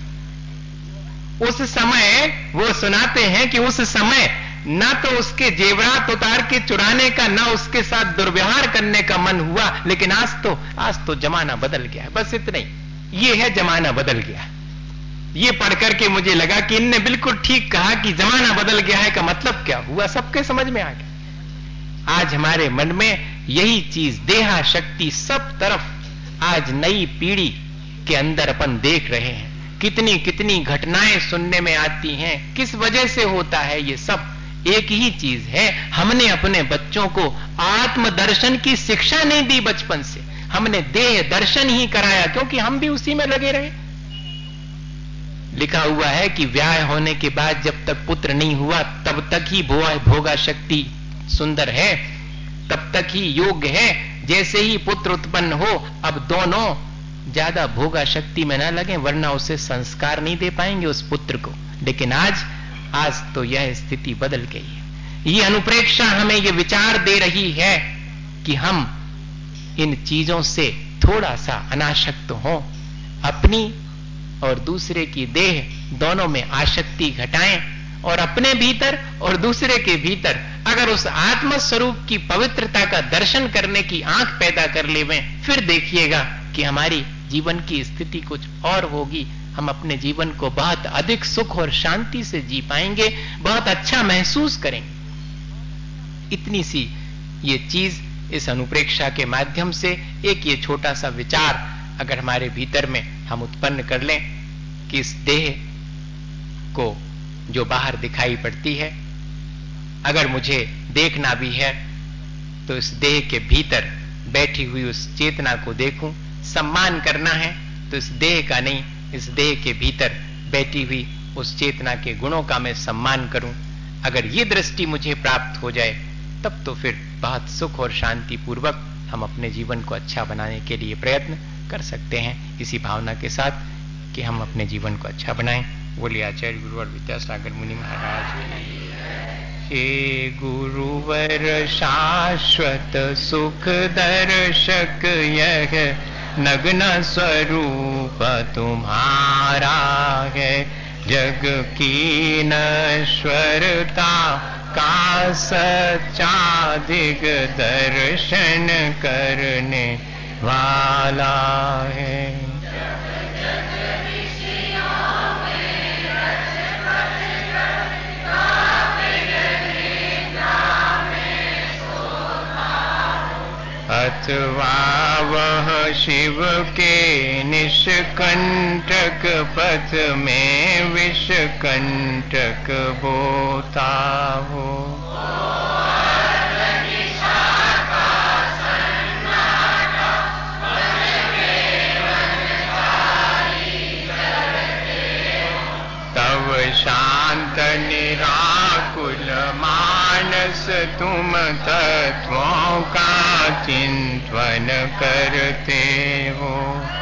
उस समय वो सुनाते हैं कि उस समय ना तो उसके जेवरात उतार के चुराने का, ना उसके साथ दुर्व्यवहार करने का मन हुआ, लेकिन आज तो आज तो जमाना बदल गया है, बस इतना ही। ये है जमाना बदल गया। ये पढ़कर के मुझे लगा कि इनने बिल्कुल ठीक कहा कि जमाना बदल गया है का मतलब क्या हुआ, सबके समझ में आ गया। आज हमारे मन में यही चीज, देहा शक्ति सब तरफ आज नई पीढ़ी के अंदर अपन देख रहे हैं। कितनी कितनी घटनाएं सुनने में आती हैं, किस वजह से होता है ये सब? एक ही चीज है, हमने अपने बच्चों को आत्मदर्शन की शिक्षा नहीं दी बचपन से, हमने देह दर्शन ही कराया, क्योंकि हम भी उसी में लगे रहे। लिखा हुआ है कि ब्याह होने के बाद जब तक पुत्र नहीं हुआ तब तक ही भोगा शक्ति सुंदर है, तब तक ही योग्य है। जैसे ही पुत्र उत्पन्न हो, अब दोनों ज्यादा भोगा शक्ति में ना लगे, वरना उसे संस्कार नहीं दे पाएंगे उस पुत्र को। लेकिन आज आज तो यह स्थिति बदल गई है। ये अनुप्रेक्षा हमें ये विचार दे रही है कि हम इन चीजों से थोड़ा सा अनासक्त हो, अपनी और दूसरे की देह दोनों में आसक्ति घटाएं, और अपने भीतर और दूसरे के भीतर अगर उस आत्म स्वरूप की पवित्रता का दर्शन करने की आंख पैदा कर लेवें, फिर देखिएगा कि हमारी जीवन की स्थिति कुछ और होगी। हम अपने जीवन को बहुत अधिक सुख और शांति से जी पाएंगे, बहुत अच्छा महसूस करेंगे। इतनी सी ये चीज इस अनुप्रेक्षा के माध्यम से, एक ये छोटा सा विचार अगर हमारे भीतर में हम उत्पन्न कर लें कि इस देह को जो बाहर दिखाई पड़ती है, अगर मुझे देखना भी है तो इस देह के भीतर बैठी हुई उस चेतना को देखूं। सम्मान करना है तो इस देह का नहीं, इस देह के भीतर बैठी हुई उस चेतना के गुणों का मैं सम्मान करूं। अगर ये दृष्टि मुझे प्राप्त हो जाए, तब तो फिर बहुत सुख और शांति पूर्वक हम अपने जीवन को अच्छा बनाने के लिए प्रयत्न कर सकते हैं, इसी भावना के साथ कि हम अपने जीवन को अच्छा बनाएं। बोलिए आचार्य गुरुवर विद्यासागर मुनि महाराज की। हे गुरुवर शाश्वत सुख दर्शक, यह नग्न स्वरूप तुम्हारा है। जग की नश्वरता का सच्चा दिग दर्शन करने वाला है। अथवा वह शिव के निष्कंटक पथ में विषकंटक बोता हो। तब शांत निराकुल मानस तुम तत्वों का चिंतन करते हो।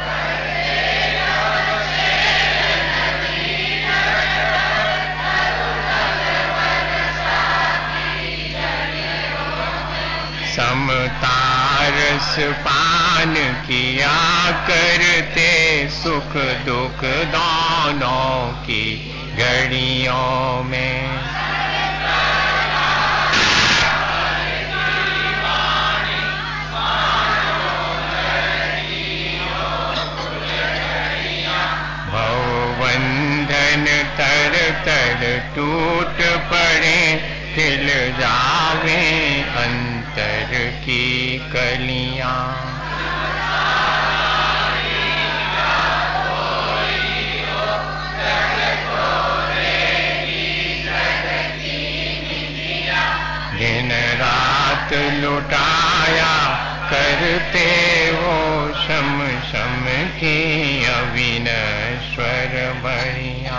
समतारस पान किया करते, सुख दुख दोनों की घड़ियों में। भवबंधन तर तर टूट पड़े, खिल जावे अंतर की कलियां। दिन रात लुटाया करते हो, शम शम की अविनश्वर बढ़िया।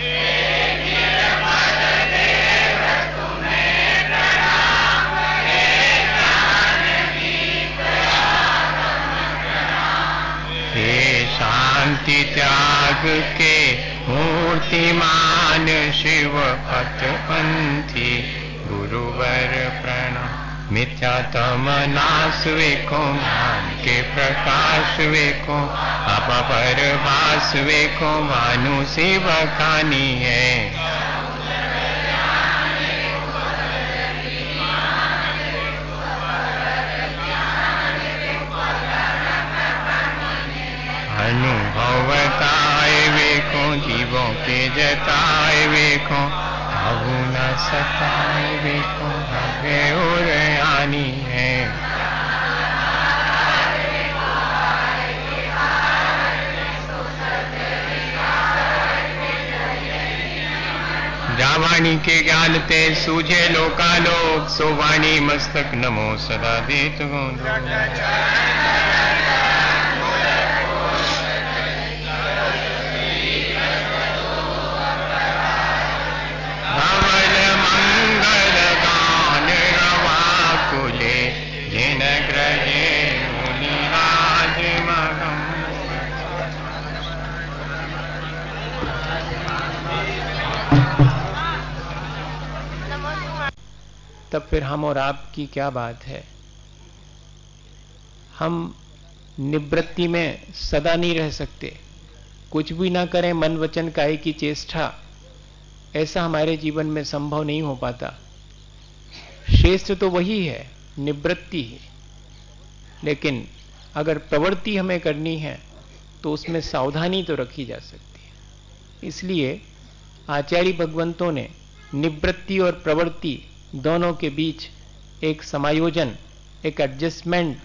हे शांति त्याग के मूर्तिमान शिव पथ पंथी गुरुवर प्रणाम। मिथ्यातम नाश वेको, ज्ञान के प्रकाश वेको, अपपर भास वेको, भानु शिव खानी है। अनुभवताए वेको, जीवों के जताए वेको, अभु न सताए वेको, भव्य और आनी है। जावाणी के ज्ञान ते सूझे लोकालोक, सोवाणी मस्तक नमो सदा देत गोंदो। तब फिर हम और आप की क्या बात है। हम निवृत्ति में सदा नहीं रह सकते, कुछ भी ना करें, मन वचन काया की चेष्टा, ऐसा हमारे जीवन में संभव नहीं हो पाता। श्रेष्ठ तो वही है, निवृत्ति है, लेकिन अगर प्रवृत्ति हमें करनी है तो उसमें सावधानी तो रखी जा सकती है। इसलिए आचार्य भगवंतों ने निवृत्ति और प्रवृत्ति दोनों के बीच एक समायोजन, एक एडजस्टमेंट,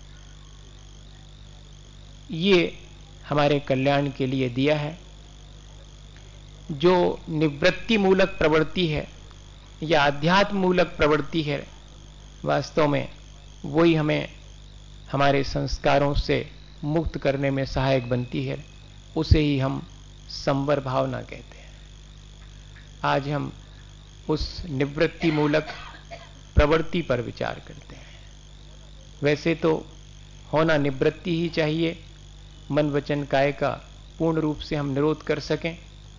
ये हमारे कल्याण के लिए दिया है। जो निवृत्ति मूलक प्रवृत्ति है या अध्यात्म मूलक प्रवृत्ति है, वास्तव में वही हमें हमारे संस्कारों से मुक्त करने में सहायक बनती है। उसे ही हम संवर भावना कहते हैं। आज हम उस निवृत्ति मूलक प्रवृत्ति पर विचार करते हैं। वैसे तो होना निवृत्ति ही चाहिए, मन वचन काया का पूर्ण रूप से हम निरोध कर सकें।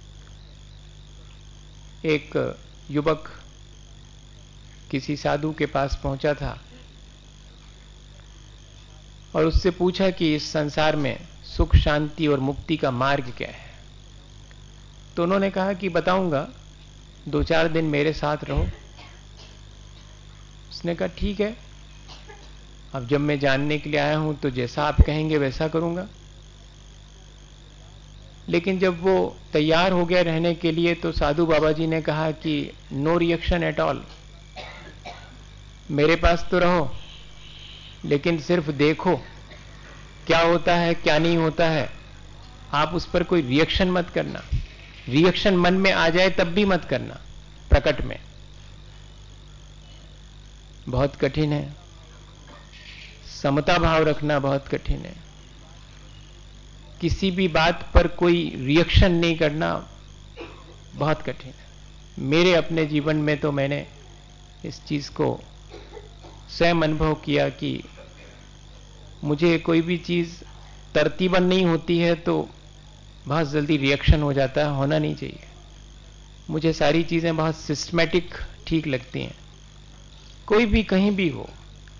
एक युवक किसी साधु के पास पहुंचा था और उससे पूछा कि इस संसार में सुख शांति और मुक्ति का मार्ग क्या है। तो उन्होंने कहा कि बताऊंगा, दो चार दिन मेरे साथ रहो। उसने कहा ठीक है, अब जब मैं जानने के लिए आया हूं तो जैसा आप कहेंगे वैसा करूंगा। लेकिन जब वो तैयार हो गया रहने के लिए तो साधु बाबा जी ने कहा कि नो रिएक्शन एट ऑल, मेरे पास तो रहो, लेकिन सिर्फ देखो क्या होता है क्या नहीं होता है, आप उस पर कोई रिएक्शन मत करना। रिएक्शन मन में आ जाए तब भी मत करना, प्रकट में। बहुत कठिन है, समता भाव रखना बहुत कठिन है। किसी भी बात पर कोई रिएक्शन नहीं करना बहुत कठिन है। मेरे अपने जीवन में तो मैंने इस चीज को स्वयं अनुभव किया कि मुझे कोई भी चीज तरतीबन नहीं होती है तो बहुत जल्दी रिएक्शन हो जाता है, होना नहीं चाहिए। मुझे सारी चीजें बहुत सिस्टमैटिक ठीक लगती हैं। कोई भी कहीं भी हो,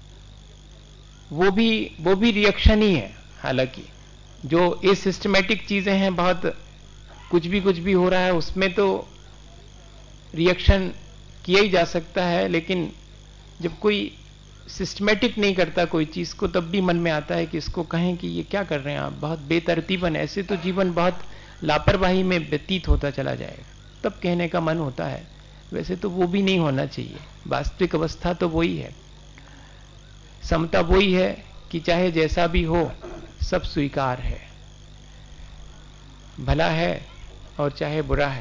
वो भी वो भी रिएक्शन ही है। हालांकि जो ये सिस्टमैटिक चीजें हैं, बहुत कुछ भी कुछ भी हो रहा है, उसमें तो रिएक्शन किया ही जा सकता है। लेकिन जब कोई सिस्टमैटिक नहीं करता कोई चीज को, तब भी मन में आता है कि इसको कहें कि ये क्या कर रहे हैं आप, बहुत बेतरतीबन, ऐसे तो जीवन बहुत लापरवाही में व्यतीत होता चला जाएगा, तब कहने का मन होता है। वैसे तो वो भी नहीं होना चाहिए। वास्तविक अवस्था तो वही है, समता वही है कि चाहे जैसा भी हो सब स्वीकार है, भला है और चाहे बुरा है।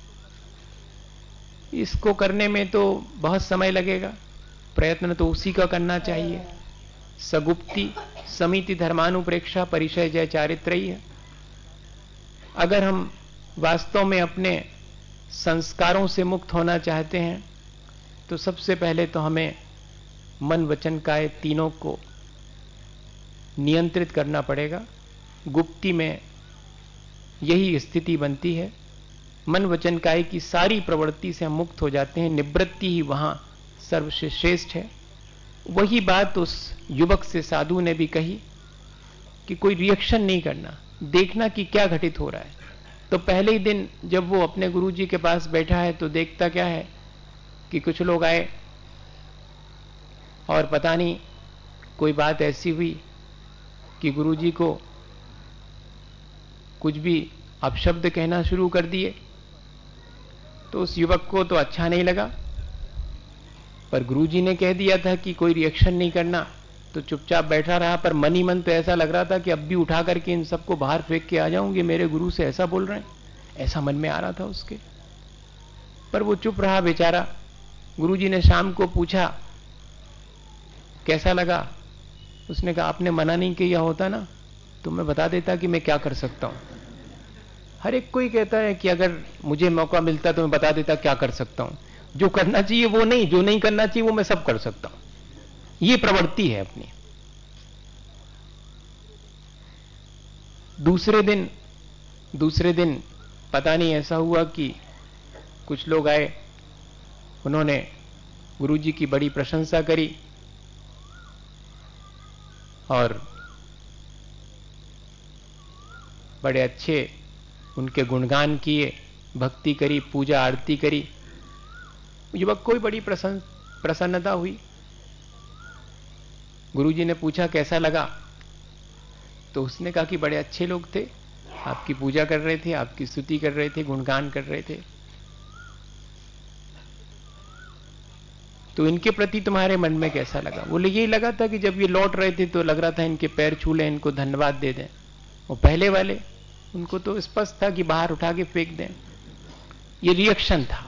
इसको करने में तो बहुत समय लगेगा, प्रयत्न तो उसी का करना चाहिए। सगुप्ति समिति धर्मानुप्रेक्षा परिचय जय चारित्र्य। अगर हम वास्तव में अपने संस्कारों से मुक्त होना चाहते हैं तो सबसे पहले तो हमें मन वचन काया तीनों को नियंत्रित करना पड़ेगा। गुप्ति में यही स्थिति बनती है। मन वचन काया की सारी प्रवृत्ति से हम मुक्त हो जाते हैं, निवृत्ति ही वहां सर्वश्रेष्ठ है। वही बात उस युवक से साधु ने भी कही कि कोई रिएक्शन नहीं करना, देखना कि क्या घटित हो रहा है। तो पहले ही दिन जब वो अपने गुरुजी के पास बैठा है तो देखता क्या है कि कुछ लोग आए और पता नहीं कोई बात ऐसी हुई कि गुरुजी को कुछ भी अपशब्द कहना शुरू कर दिए। तो उस युवक को तो अच्छा नहीं लगा, पर गुरुजी ने कह दिया था कि कोई रिएक्शन नहीं करना, तो चुपचाप बैठा रहा। पर मन ही मन तो ऐसा लग रहा था कि अब भी उठा करके इन सबको बाहर फेंक के आ जाऊंगे, मेरे गुरु से ऐसा बोल रहे हैं, ऐसा मन में आ रहा था उसके। पर वो चुप रहा बेचारा। गुरुजी ने शाम को पूछा कैसा लगा। उसने कहा आपने मना नहीं किया होता ना तो मैं बता देता कि मैं क्या कर सकता हूं। हर एक कोई कहता है कि अगर मुझे मौका मिलता तो मैं बता देता क्या कर सकता हूं। जो करना चाहिए वो नहीं, जो नहीं करना चाहिए वो मैं सब कर सकता हूं। ये प्रवृत्ति है अपनी। दूसरे दिन दूसरे दिन पता नहीं ऐसा हुआ कि कुछ लोग आए, उन्होंने गुरुजी की बड़ी प्रशंसा करी और बड़े अच्छे उनके गुणगान किए, भक्ति करी, पूजा आरती करी। युवक को भी बड़ी प्रसन्न प्रसन्नता हुई। गुरुजी ने पूछा कैसा लगा, तो उसने कहा कि बड़े अच्छे लोग थे, आपकी पूजा कर रहे थे, आपकी स्तुति कर रहे थे, गुणगान कर रहे थे। तो इनके प्रति तुम्हारे मन में कैसा लगा? बोले यही लगा था कि जब ये लौट रहे थे तो लग रहा था इनके पैर छू लें, इनको धन्यवाद दे दें। और पहले वाले उनको तो स्पष्ट था कि बाहर उठा के फेंक दें। ये रिएक्शन था।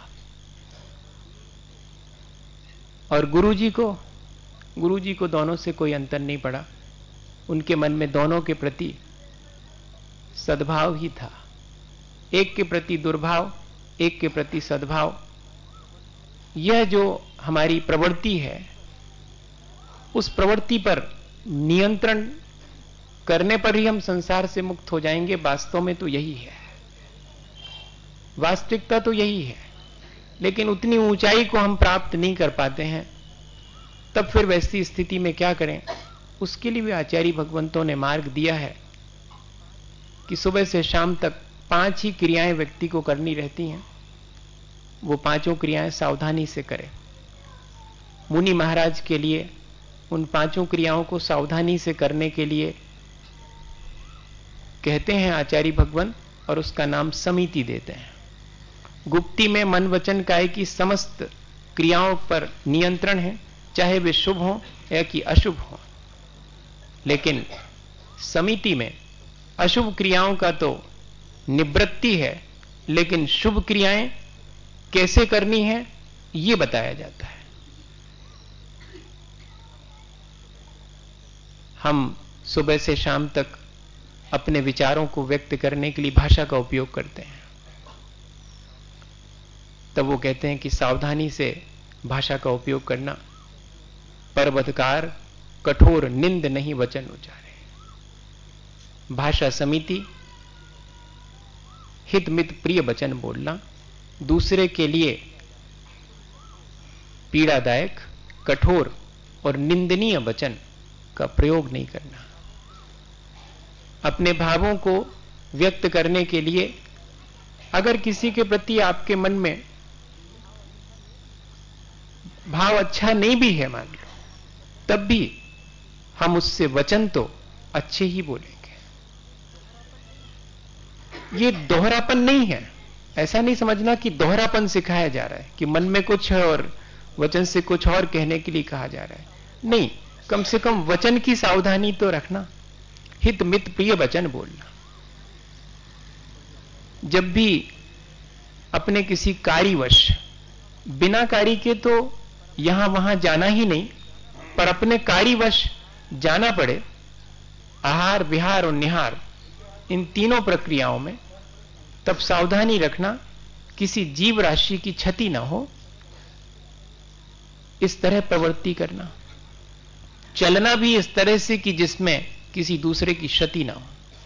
और गुरुजी को गुरुजी को दोनों से कोई अंतर नहीं पड़ा। उनके मन में दोनों के प्रति सद्भाव ही था। एक के प्रति दुर्भाव, एक के प्रति सद्भाव। यह जो हमारी प्रवृत्ति है, उस प्रवृत्ति पर नियंत्रण करने पर ही हम संसार से मुक्त हो जाएंगे। वास्तव में तो यही है, वास्तविकता तो यही है। लेकिन उतनी ऊंचाई को हम प्राप्त नहीं कर पाते हैं। तब फिर वैसी स्थिति में क्या करें? उसके लिए भी आचार्य भगवंतों ने मार्ग दिया है कि सुबह से शाम तक पांच ही क्रियाएं व्यक्ति को करनी रहती हैं। वो पांचों क्रियाएं सावधानी से करें। मुनि महाराज के लिए उन पांचों क्रियाओं को सावधानी से करने के लिए कहते हैं आचार्य भगवंत, और उसका नाम समिति देते हैं। गुप्ती में मन वचन काय की समस्त क्रियाओं पर नियंत्रण है, चाहे वे शुभ हो या कि अशुभ हो। लेकिन समिति में अशुभ क्रियाओं का तो निवृत्ति है, लेकिन शुभ क्रियाएं कैसे करनी है यह बताया जाता है। हम सुबह से शाम तक अपने विचारों को व्यक्त करने के लिए भाषा का उपयोग करते हैं। तब वो कहते हैं कि सावधानी से भाषा का उपयोग करना। परबधकार कठोर निंद नहीं वचन उचारे। भाषा समिति, हित मित प्रिय वचन बोलना, दूसरे के लिए पीड़ादायक, कठोर और निंदनीय वचन का प्रयोग नहीं करना। अपने भावों को व्यक्त करने के लिए अगर किसी के प्रति आपके मन में भाव अच्छा नहीं भी है मान लो, तब भी हम उससे वचन तो अच्छे ही बोलेंगे। ये दोहरापन नहीं है। ऐसा नहीं समझना कि दोहरापन सिखाया जा रहा है कि मन में कुछ है और वचन से कुछ और कहने के लिए कहा जा रहा है। नहीं, कम से कम वचन की सावधानी तो रखना। हित मित प्रिय वचन बोलना। जब भी अपने किसी कार्यवश, बिना कार्य के तो यहां वहां जाना ही नहीं, पर अपने कार्यवश जाना पड़े, आहार विहार और निहार, इन तीनों प्रक्रियाओं में, तब सावधानी रखना किसी जीव राशि की क्षति ना हो। इस तरह प्रवृत्ति करना, चलना भी इस तरह से कि जिसमें किसी दूसरे की क्षति ना हो।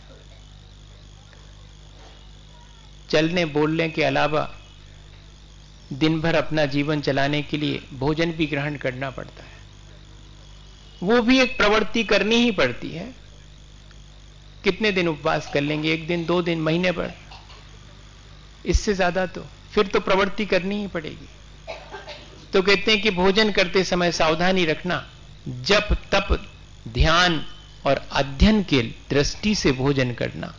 चलने बोलने के अलावा दिन भर अपना जीवन चलाने के लिए भोजन भी ग्रहण करना पड़ता है। वो भी एक प्रवृत्ति करनी ही पड़ती है। कितने दिन उपवास कर लेंगे? एक दिन, दो दिन, महीने भर, इससे ज्यादा तो फिर तो प्रवृत्ति करनी ही पड़ेगी। तो कहते हैं कि भोजन करते समय सावधानी रखना, जप तप ध्यान और अध्ययन के दृष्टि से भोजन करना।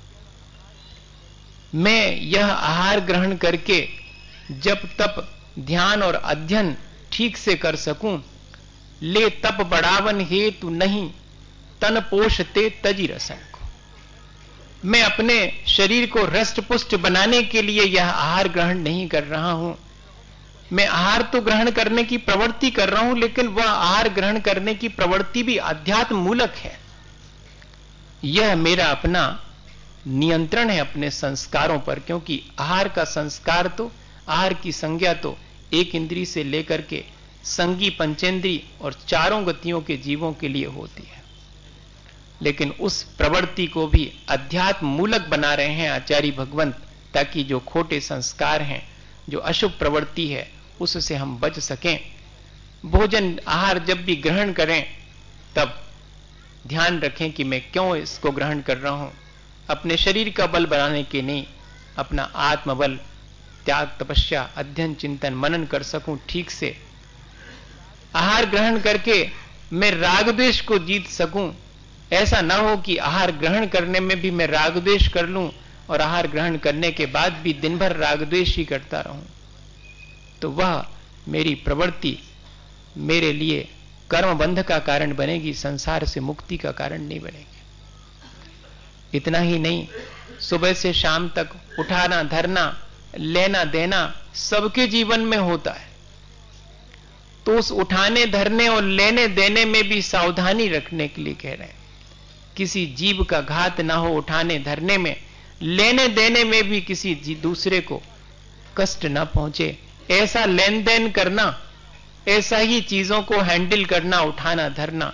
मैं यह आहार ग्रहण करके जप तप ध्यान और अध्ययन ठीक से कर सकूं, ले तप बढ़ावन हेतु नहीं, तन पोषते तजी रसन को। मैं अपने शरीर को रष्ट पुष्ट बनाने के लिए यह आहार ग्रहण नहीं कर रहा हूं। मैं आहार तो ग्रहण करने की प्रवृत्ति कर रहा हूं, लेकिन वह आहार ग्रहण करने की प्रवृत्ति भी अध्यात्म मूलक है। यह मेरा अपना नियंत्रण है अपने संस्कारों पर, क्योंकि आहार का संस्कार तो, आहार की संज्ञा तो एक इंद्री से लेकर के संगी पंचेंद्री और चारों गतियों के जीवों के लिए होती है। लेकिन उस प्रवृत्ति को भी अध्यात्म मूलक बना रहे हैं आचार्य भगवंत, ताकि जो खोटे संस्कार हैं, जो अशुभ प्रवृत्ति है, उससे हम बच सकें। भोजन आहार जब भी ग्रहण करें तब ध्यान रखें कि मैं क्यों इसको ग्रहण कर रहा हूं। अपने शरीर का बल बढ़ाने के नहीं, अपना आत्मबल, त्याग, तपस्या, अध्ययन, चिंतन, मनन कर सकूं ठीक से। आहार ग्रहण करके मैं राग द्वेष को जीत सकूं। ऐसा ना हो कि आहार ग्रहण करने में भी मैं राग द्वेष कर लूं और आहार ग्रहण करने के बाद भी दिन भर राग द्वेष ही करता रहूं। तो वह मेरी प्रवृत्ति मेरे लिए कर्म बंध का कारण बनेगी, संसार से मुक्ति का कारण नहीं बनेगी। इतना ही नहीं, सुबह से शाम तक उठाना धरना, लेना देना सबके जीवन में होता है। तो उस उठाने धरने और लेने देने में भी सावधानी रखने के लिए कह रहे हैं। किसी जीव का घात ना हो उठाने धरने में, लेने देने में भी किसी दूसरे को कष्ट ना पहुंचे, ऐसा लेन देन करना, ऐसा ही चीजों को हैंडल करना, उठाना धरना,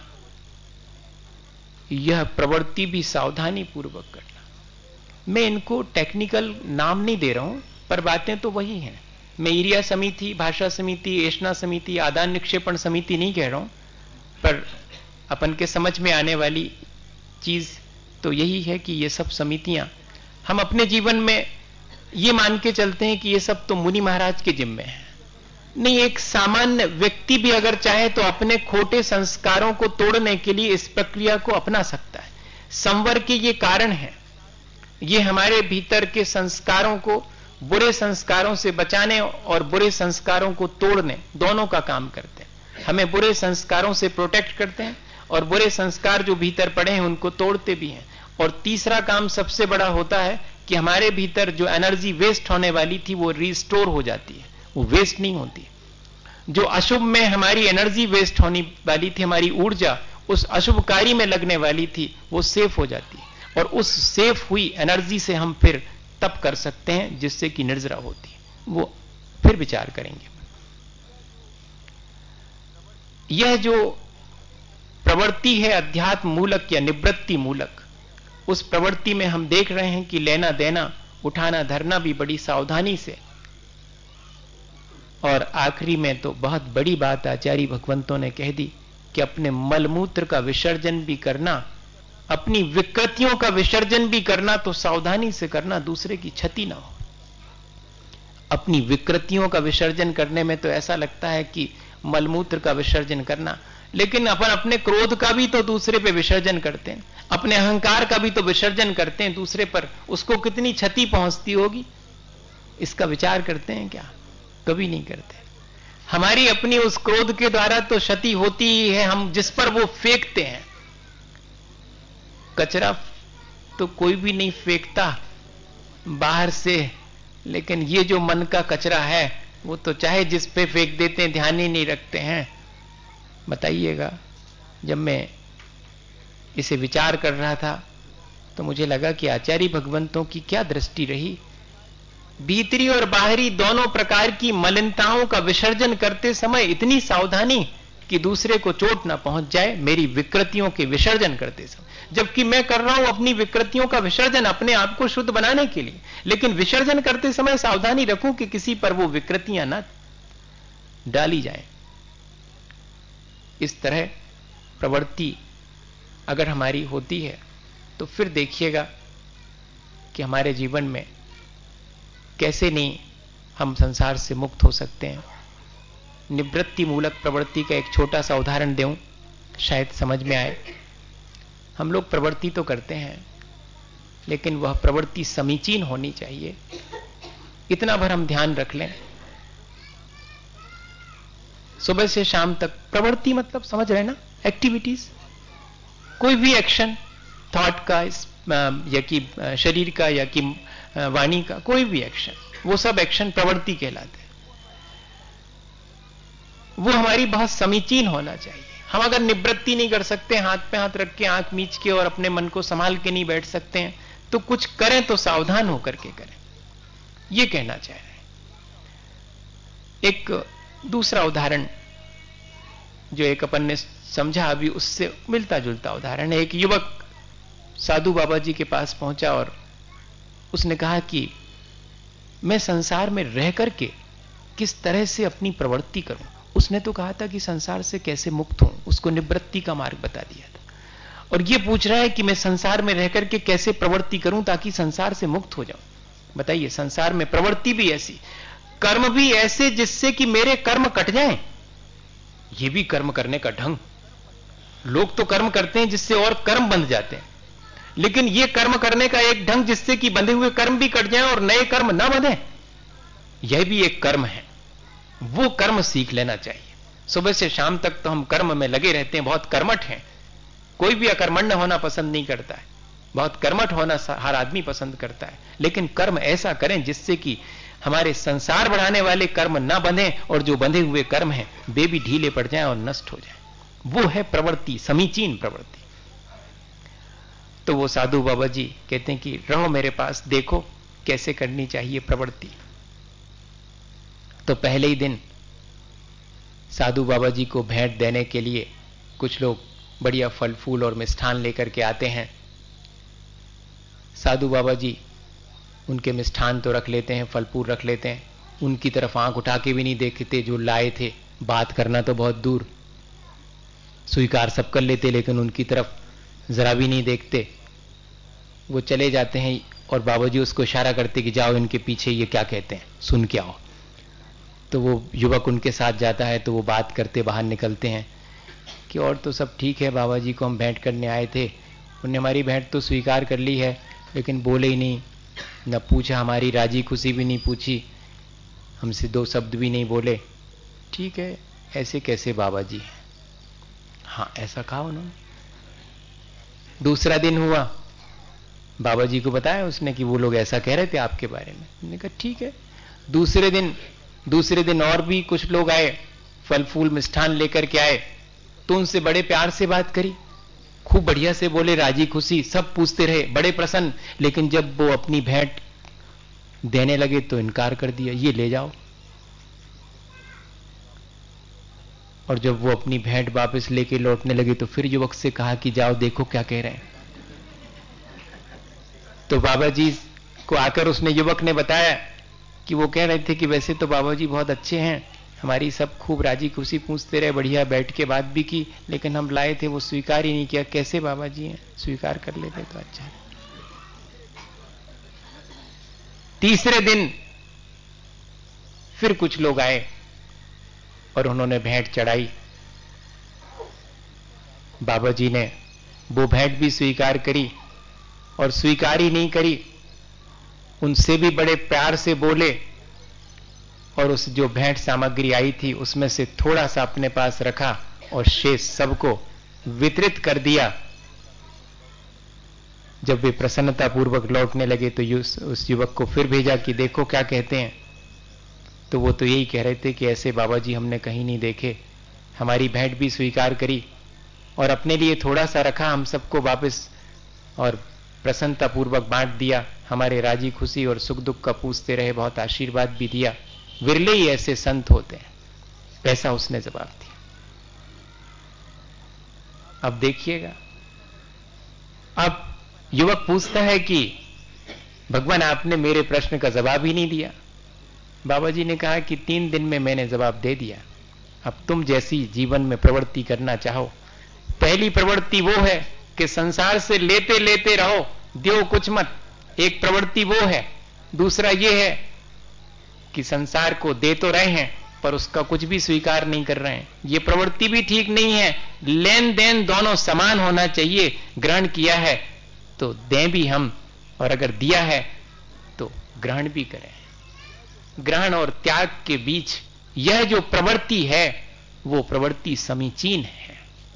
यह प्रवृत्ति भी सावधानी पूर्वक करना। मैं इनको टेक्निकल नाम नहीं दे रहा हूं, पर बातें तो वही हैं। मैं एरिया समिति, भाषा समिति, एषणा समिति, आदान निक्षेपण समिति नहीं कह रहा हूं, पर अपन के समझ में आने वाली चीज तो यही है कि ये सब समितियां हम अपने जीवन में ये मान के चलते हैं कि ये सब तो मुनि महाराज के जिम्मे है। नहीं, एक सामान्य व्यक्ति भी अगर चाहे तो अपने खोटे संस्कारों को तोड़ने के लिए इस प्रक्रिया को अपना सकता है। संवर के ये कारण है, ये हमारे भीतर के संस्कारों को बुरे संस्कारों से बचाने और बुरे संस्कारों को तोड़ने दोनों का काम करते हैं। हमें बुरे संस्कारों से प्रोटेक्ट करते हैं और बुरे संस्कार जो भीतर पड़े हैं उनको तोड़ते भी हैं। और तीसरा काम सबसे बड़ा होता है कि हमारे भीतर जो एनर्जी वेस्ट होने वाली थी वो रिस्टोर हो जाती है, वो वेस्ट नहीं होती। जो अशुभ में हमारी एनर्जी वेस्ट होने वाली थी, हमारी ऊर्जा उस अशुभ कार्य में लगने वाली थी, वो सेफ हो जाती है। और उस सेफ हुई एनर्जी से हम फिर तप कर सकते हैं जिससे कि निर्जरा होती है। वो फिर विचार करेंगे। यह जो प्रवृत्ति है अध्यात्म मूलक या निवृत्ति मूलक, उस प्रवृत्ति में हम देख रहे हैं कि लेना देना, उठाना धरना भी बड़ी सावधानी से। और आखिरी में तो बहुत बड़ी बात आचार्य भगवंतों ने कह दी कि अपने मलमूत्र का विसर्जन भी करना, अपनी विकृतियों का विसर्जन भी करना तो सावधानी से करना, दूसरे की क्षति ना हो। अपनी विकृतियों का विसर्जन करने में तो ऐसा लगता है कि मलमूत्र का विसर्जन करना, लेकिन अपन अपने क्रोध का भी तो दूसरे पे विसर्जन करते हैं, अपने अहंकार का भी तो विसर्जन करते हैं दूसरे पर। उसको कितनी क्षति पहुंचती होगी, इसका विचार करते हैं क्या? कभी नहीं करते। हमारी अपनी उस क्रोध के द्वारा तो क्षति होती ही है, हम जिस पर वो फेंकते हैं। कचरा तो कोई भी नहीं फेंकता बाहर से, लेकिन ये जो मन का कचरा है वो तो चाहे जिस पे फेंक देते हैं, ध्यान ही नहीं रखते हैं। बताइएगा, जब मैं इसे विचार कर रहा था तो मुझे लगा कि आचार्य भगवंतों की क्या दृष्टि रही। भीतरी और बाहरी दोनों प्रकार की मलिनताओं का विसर्जन करते समय इतनी सावधानी कि दूसरे को चोट ना पहुंच जाए, मेरी विकृतियों के विसर्जन करते समय। जबकि मैं कर रहा हूं अपनी विकृतियों का विसर्जन अपने आप को शुद्ध बनाने के लिए, लेकिन विसर्जन करते समय सावधानी रखूं कि किसी पर वो विकृतियां ना डाली जाए। इस तरह प्रवृत्ति अगर हमारी होती है तो फिर देखिएगा कि हमारे जीवन में कैसे नहीं हम संसार से मुक्त हो सकते हैं। निवृत्ति मूलक प्रवृत्ति का एक छोटा सा उदाहरण दूं, शायद समझ में आए। हम लोग प्रवृत्ति तो करते हैं, लेकिन वह प्रवृत्ति समीचीन होनी चाहिए। इतना भर हम ध्यान रख लें, सुबह से शाम तक प्रवृत्ति मतलब समझ रहे ना, एक्टिविटीज, कोई भी एक्शन, थॉट का या कि शरीर का या कि वाणी का, कोई भी एक्शन, वो सब एक्शन प्रवृत्ति कहलाते हैं। वो हमारी बहुत समीचीन होना चाहिए। हम अगर निवृत्ति नहीं कर सकते, हाथ पे हाथ रख के, आंख मीच के और अपने मन को संभाल के नहीं बैठ सकते हैं, तो कुछ करें तो सावधान होकर के करें, ये कहना चाह रहे हैं। एक दूसरा उदाहरण जो एक अपन ने समझा अभी, उससे मिलता जुलता उदाहरण है। एक युवक साधु बाबा जी के पास पहुंचा और उसने कहा कि मैं संसार में रह करके किस तरह से अपनी प्रवृत्ति करूं, उसने तो कहा था कि संसार से कैसे मुक्त हूं, उसको निवृत्ति का मार्ग बता दिया था। और ये पूछ रहा है कि मैं संसार में रहकर के कैसे प्रवृत्ति करूं ताकि संसार से मुक्त हो जाऊं। बताइए, संसार में प्रवृत्ति भी ऐसी, कर्म भी ऐसे जिससे कि मेरे कर्म कट जाएं। ये भी कर्म करने का ढंग। लोग तो कर्म करते हैं जिससे और कर्म बंध जाते हैं, लेकिन ये कर्म करने का एक ढंग जिससे कि बंधे हुए कर्म भी कट जाएं और नए कर्म ना बंधे, यह भी एक कर्म है। वो कर्म सीख लेना चाहिए। सुबह से शाम तक तो हम कर्म में लगे रहते हैं, बहुत कर्मठ हैं। कोई भी अकर्मण्य होना पसंद नहीं करता है, बहुत कर्मठ होना हर आदमी पसंद करता है। लेकिन कर्म ऐसा करें जिससे कि हमारे संसार बढ़ाने वाले कर्म ना बंधे और जो बंधे हुए कर्म हैं वे भी ढीले पड़ जाएं और नष्ट हो जाएं। वो है प्रवृत्ति, समीचीन प्रवृत्ति। तो वो साधु बाबा जी कहते हैं कि रहो मेरे पास, देखो कैसे करनी चाहिए प्रवृत्ति। तो पहले ही दिन साधु बाबा जी को भेंट देने के लिए कुछ लोग बढ़िया फल फूल और मिष्ठान लेकर के आते हैं। साधु बाबा जी उनके मिष्ठान तो रख लेते हैं, फल फूल रख लेते हैं, उनकी तरफ आंख उठा के भी नहीं देखते जो लाए थे। बात करना तो बहुत दूर, स्वीकार सब कर लेते, लेकिन उनकी तरफ जरा भी नहीं देखते। वो चले जाते हैं और बाबा जी उसको इशारा करते कि जाओ इनके पीछे ये क्या कहते हैं, सुन के आओ। तो वो युवक उनके साथ जाता है, तो वो बात करते बाहर निकलते हैं कि और तो सब ठीक है, बाबा जी को हम भेंट करने आए थे, उन्होंने हमारी भेंट तो स्वीकार कर ली है, लेकिन बोले ही नहीं, न पूछा, हमारी राजी खुशी भी नहीं पूछी, हमसे दो शब्द भी नहीं बोले। ठीक है, ऐसे कैसे बाबा जी? हाँ, ऐसा कहा उन्होंने। दूसरा दिन हुआ, बाबा जी को बताया उसने कि वो लोग ऐसा कह रहे थे आपके बारे में। उन्होंने कहा ठीक है। दूसरे दिन दूसरे दिन और भी कुछ लोग आए, फल फूल मिष्ठान लेकर के आए, तो उनसे बड़े प्यार से बात करी, खूब बढ़िया से बोले, राजी खुशी, सब पूछते रहे, बड़े प्रसन्न। लेकिन जब वो अपनी भेंट देने लगे तो इनकार कर दिया, ये ले जाओ। और जब वो अपनी भेंट वापस लेके लौटने लगे तो फिर युवक से कहा कि जाओ देखो क्या कह रहे हैं। तो बाबा जी को आकर उसने युवक ने बताया कि वो कह रहे थे कि वैसे तो बाबा जी बहुत अच्छे हैं, हमारी सब खूब राजी खुशी पूछते रहे, बढ़िया बैठ के बात भी की, लेकिन हम लाए थे वो स्वीकार ही नहीं किया। कैसे बाबा जी हैं, स्वीकार कर लेते तो अच्छा। तीसरे दिन फिर कुछ लोग आए और उन्होंने भेंट चढ़ाई। बाबा जी ने वो भेंट भी स्वीकार करी, और स्वीकार ही नहीं करी, उनसे भी बड़े प्यार से बोले, और उस जो भेंट सामग्री आई थी उसमें से थोड़ा सा अपने पास रखा और शेष सबको वितरित कर दिया। जब वे प्रसन्नता पूर्वक लौटने लगे तो उस युवक को फिर भेजा कि देखो क्या कहते हैं। तो वो तो यही कह रहे थे कि ऐसे बाबा जी हमने कहीं नहीं देखे, हमारी भेंट भी स्वीकार करी और अपने लिए थोड़ा सा रखा, हम सबको वापस और प्रसन्नता पूर्वक बांट दिया, हमारे राजी खुशी और सुख दुख का पूछते रहे, बहुत आशीर्वाद भी दिया, विरले ही ऐसे संत होते हैं। ऐसा उसने जवाब दिया। अब देखिएगा, अब युवक पूछता है कि भगवान आपने मेरे प्रश्न का जवाब ही नहीं दिया। बाबा जी ने कहा कि तीन दिन में मैंने जवाब दे दिया, अब तुम जैसी जीवन में प्रवृत्ति करना चाहो। पहली प्रवृत्ति वो है कि संसार से लेते लेते रहो, दो कुछ मत, एक प्रवृत्ति वो है। दूसरा ये है कि संसार को दे तो रहे हैं पर उसका कुछ भी स्वीकार नहीं कर रहे हैं, ये प्रवृत्ति भी ठीक नहीं है। लेन देन दोनों समान होना चाहिए, ग्रहण किया है तो दें भी हम, और अगर दिया है तो ग्रहण भी करें। ग्रहण और त्याग के बीच यह जो प्रवृत्ति है वो प्रवृत्ति समीचीन है।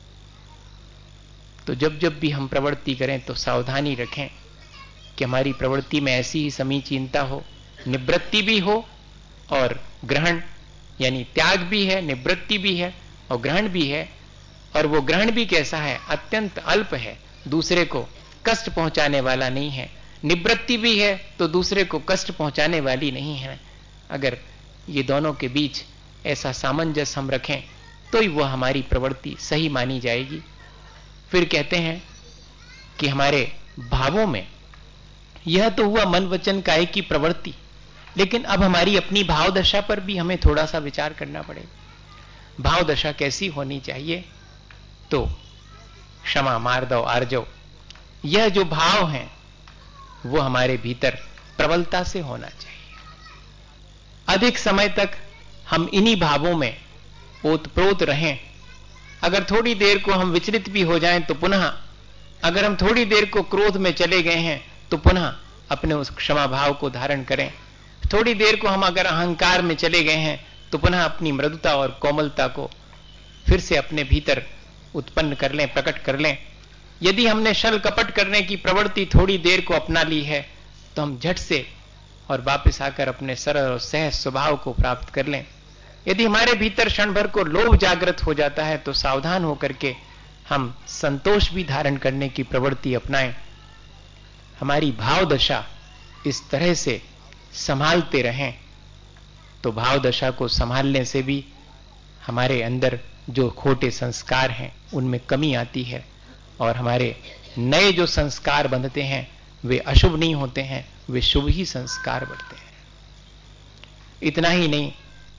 तो जब जब भी हम प्रवृत्ति करें तो सावधानी रखें कि हमारी प्रवृत्ति में ऐसी ही समीचीनता हो, निवृत्ति भी हो और ग्रहण यानी त्याग भी है, निवृत्ति भी है और ग्रहण भी है। और वो ग्रहण भी कैसा है, अत्यंत अल्प है, दूसरे को कष्ट पहुंचाने वाला नहीं है। निवृत्ति भी है तो दूसरे को कष्ट पहुंचाने वाली नहीं है। अगर ये दोनों के बीच ऐसा सामंजस्य हम रखें तो ही वह हमारी प्रवृत्ति सही मानी जाएगी। फिर कहते हैं कि हमारे भावों में, यह तो हुआ मन वचन काया की प्रवृत्ति, लेकिन अब हमारी अपनी भाव दशा पर भी हमें थोड़ा सा विचार करना पड़ेगा। भाव दशा कैसी होनी चाहिए? तो क्षमा मार्दव आर्जव, यह जो भाव हैं वो हमारे भीतर प्रबलता से होना चाहिए। अधिक समय तक हम इन्हीं भावों में ओतप्रोत रहें। अगर थोड़ी देर को हम विचलित भी हो जाएं तो पुनः, अगर हम थोड़ी देर को क्रोध में चले गए हैं तो पुनः अपने उस क्षमा भाव को धारण करें। थोड़ी देर को हम अगर अहंकार में चले गए हैं तो पुनः अपनी मृदुता और कोमलता को फिर से अपने भीतर उत्पन्न कर लें, प्रकट कर लें। यदि हमने छल कपट करने की प्रवृत्ति थोड़ी देर को अपना ली है तो हम झट से और वापस आकर अपने सरल और सहज स्वभाव को प्राप्त कर लें। यदि हमारे भीतर क्षण भर को लोभ जागृत हो जाता है तो सावधान होकर के हम संतोष भी धारण करने की प्रवृत्ति अपनाएं। हमारी भाव दशा इस तरह से संभालते रहें तो भाव दशा को संभालने से भी हमारे अंदर जो खोटे संस्कार हैं उनमें कमी आती है और हमारे नए जो संस्कार बनते हैं वे अशुभ नहीं होते हैं, वे शुभ ही संस्कार बनते हैं। इतना ही नहीं,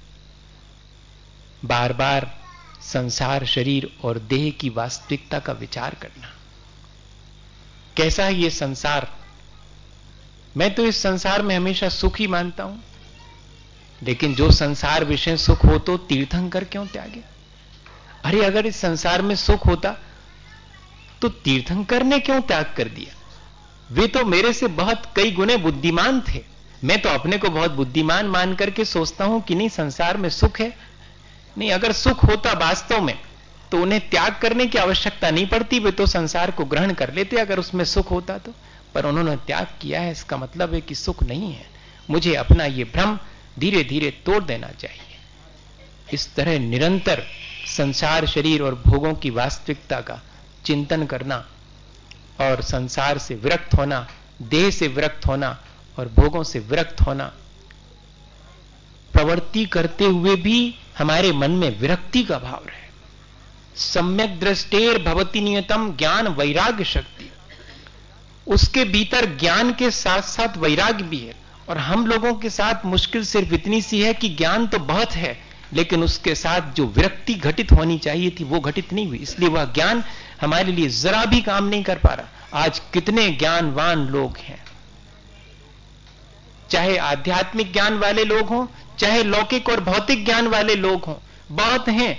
बार बार संसार, शरीर और देह की वास्तविकता का विचार करना। कैसा है ये संसार? मैं तो इस संसार में हमेशा सुख ही मानता हूं, लेकिन जो संसार विषय सुख हो तो तीर्थंकर क्यों त्यागे? अरे अगर इस संसार में सुख होता तो तीर्थंकर ने क्यों त्याग कर दिया? वे तो मेरे से बहुत कई गुने बुद्धिमान थे। मैं तो अपने को बहुत बुद्धिमान मान करके सोचता हूं कि नहीं संसार में सुख है। नहीं, अगर सुख होता वास्तव में तो उन्हें त्याग करने की आवश्यकता नहीं पड़ती, वे तो संसार को ग्रहण कर लेते अगर उसमें सुख होता तो। पर उन्होंने त्याग किया है, इसका मतलब है कि सुख नहीं है। मुझे अपना ये भ्रम धीरे धीरे तोड़ देना चाहिए। इस तरह निरंतर संसार, शरीर और भोगों की वास्तविकता का चिंतन करना और संसार से विरक्त होना, देह से विरक्त होना और भोगों से विरक्त होना, प्रवृत्ति करते हुए भी हमारे मन में विरक्ति का भाव रहे। सम्यक दृष्टेर भवति नियतम ज्ञान वैराग्य शक्ति। उसके भीतर ज्ञान के साथ साथ वैराग्य भी है। और हम लोगों के साथ मुश्किल सिर्फ इतनी सी है कि ज्ञान तो बहुत है, लेकिन उसके साथ जो विरक्ति घटित होनी चाहिए थी वो घटित नहीं हुई। इसलिए वह ज्ञान हमारे लिए जरा भी काम नहीं कर पा रहा। आज कितने ज्ञानवान लोग हैं, चाहे आध्यात्मिक ज्ञान वाले लोग हों, चाहे लौकिक और भौतिक ज्ञान वाले लोग हों, बहुत हैं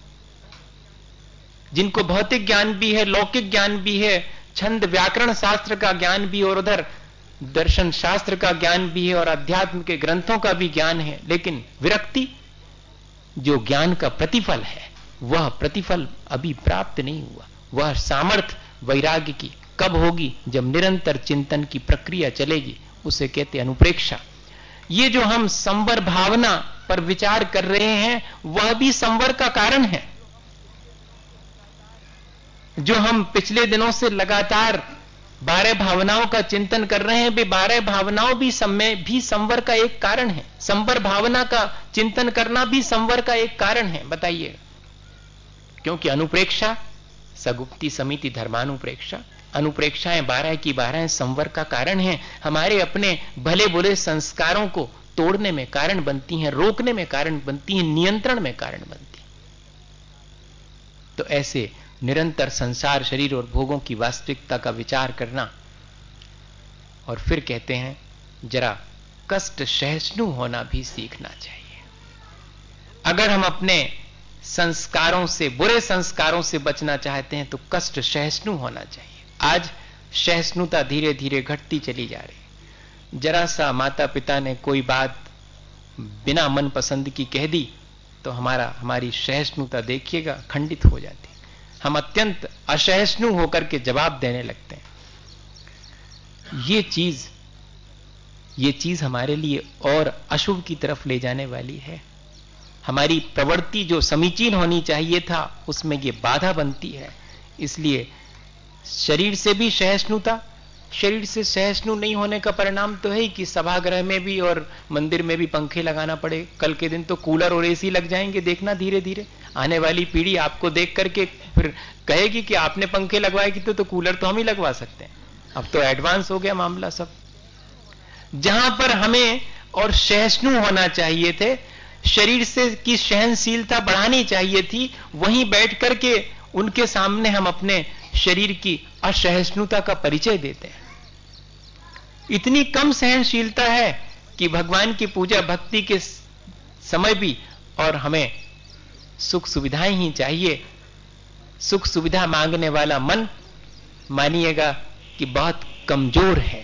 जिनको भौतिक ज्ञान भी है, लौकिक ज्ञान भी है, छंद व्याकरण शास्त्र का ज्ञान भी और उधर दर्शन शास्त्र का ज्ञान भी है और अध्यात्म के ग्रंथों का भी ज्ञान है, लेकिन विरक्ति जो ज्ञान का प्रतिफल है वह प्रतिफल अभी प्राप्त नहीं हुआ। वह सामर्थ्य वैराग्य की कब होगी? जब निरंतर चिंतन की प्रक्रिया चलेगी। उसे कहते अनुप्रेक्षा। ये जो हम संवर भावना पर विचार कर रहे हैं वह भी संवर का कारण है। जो हम पिछले दिनों से लगातार बारह भावनाओं का चिंतन कर रहे हैं, वे बारह भावनाओं भी समय भी संवर का एक कारण है। संवर भावना का चिंतन करना भी संवर का एक कारण है। बताइए, क्योंकि अनुप्रेक्षा सगुप्ति समिति धर्मानुप्रेक्षा, अनुप्रेक्षाएं बारह की बारह संवर का कारण है। हमारे अपने भले बुरे संस्कारों को तोड़ने में कारण बनती हैं, रोकने में कारण बनती हैं, नियंत्रण में कारण बनती हैं। तो ऐसे निरंतर संसार, शरीर और भोगों की वास्तविकता का विचार करना। और फिर कहते हैं जरा कष्ट सहिष्णु होना भी सीखना चाहिए। अगर हम अपने संस्कारों से, बुरे संस्कारों से बचना चाहते हैं तो कष्ट सहिष्णु होना चाहिए। आज सहिष्णुता धीरे धीरे घटती चली जा रही। जरा सा माता पिता ने कोई बात बिना मन पसंद की कह दी तो हमारा हमारी सहिष्णुता देखिएगा खंडित हो जाती। हम अत्यंत असहिष्णु होकर के जवाब देने लगते हैं। ये चीज ये चीज हमारे लिए और अशुभ की तरफ ले जाने वाली है। हमारी प्रवृत्ति जो समीचीन होनी चाहिए था उसमें ये बाधा बनती है। इसलिए शरीर से भी सहिष्णुता, शरीर से सहिष्णु नहीं होने का परिणाम तो है ही कि सभागृह में भी और मंदिर में भी पंखे लगाना पड़े। कल के दिन तो कूलर और एसी लग जाएंगे। देखना धीरे धीरे आने वाली पीढ़ी आपको देख करके फिर कहेगी कि आपने पंखे लगवाए कि तो, तो कूलर तो हम ही लगवा सकते हैं। अब तो एडवांस हो गया मामला सब। जहां पर हमें और सहिष्णु होना चाहिए थे, शरीर से की सहनशीलता बढ़ानी चाहिए थी, वहीं बैठ करके उनके सामने हम अपने शरीर की असहिष्णुता का परिचय देते हैं। इतनी कम सहनशीलता है कि भगवान की पूजा भक्ति के समय भी और हमें सुख सुविधाएं ही चाहिए। सुख सुविधा मांगने वाला मन मानिएगा कि बहुत कमजोर है,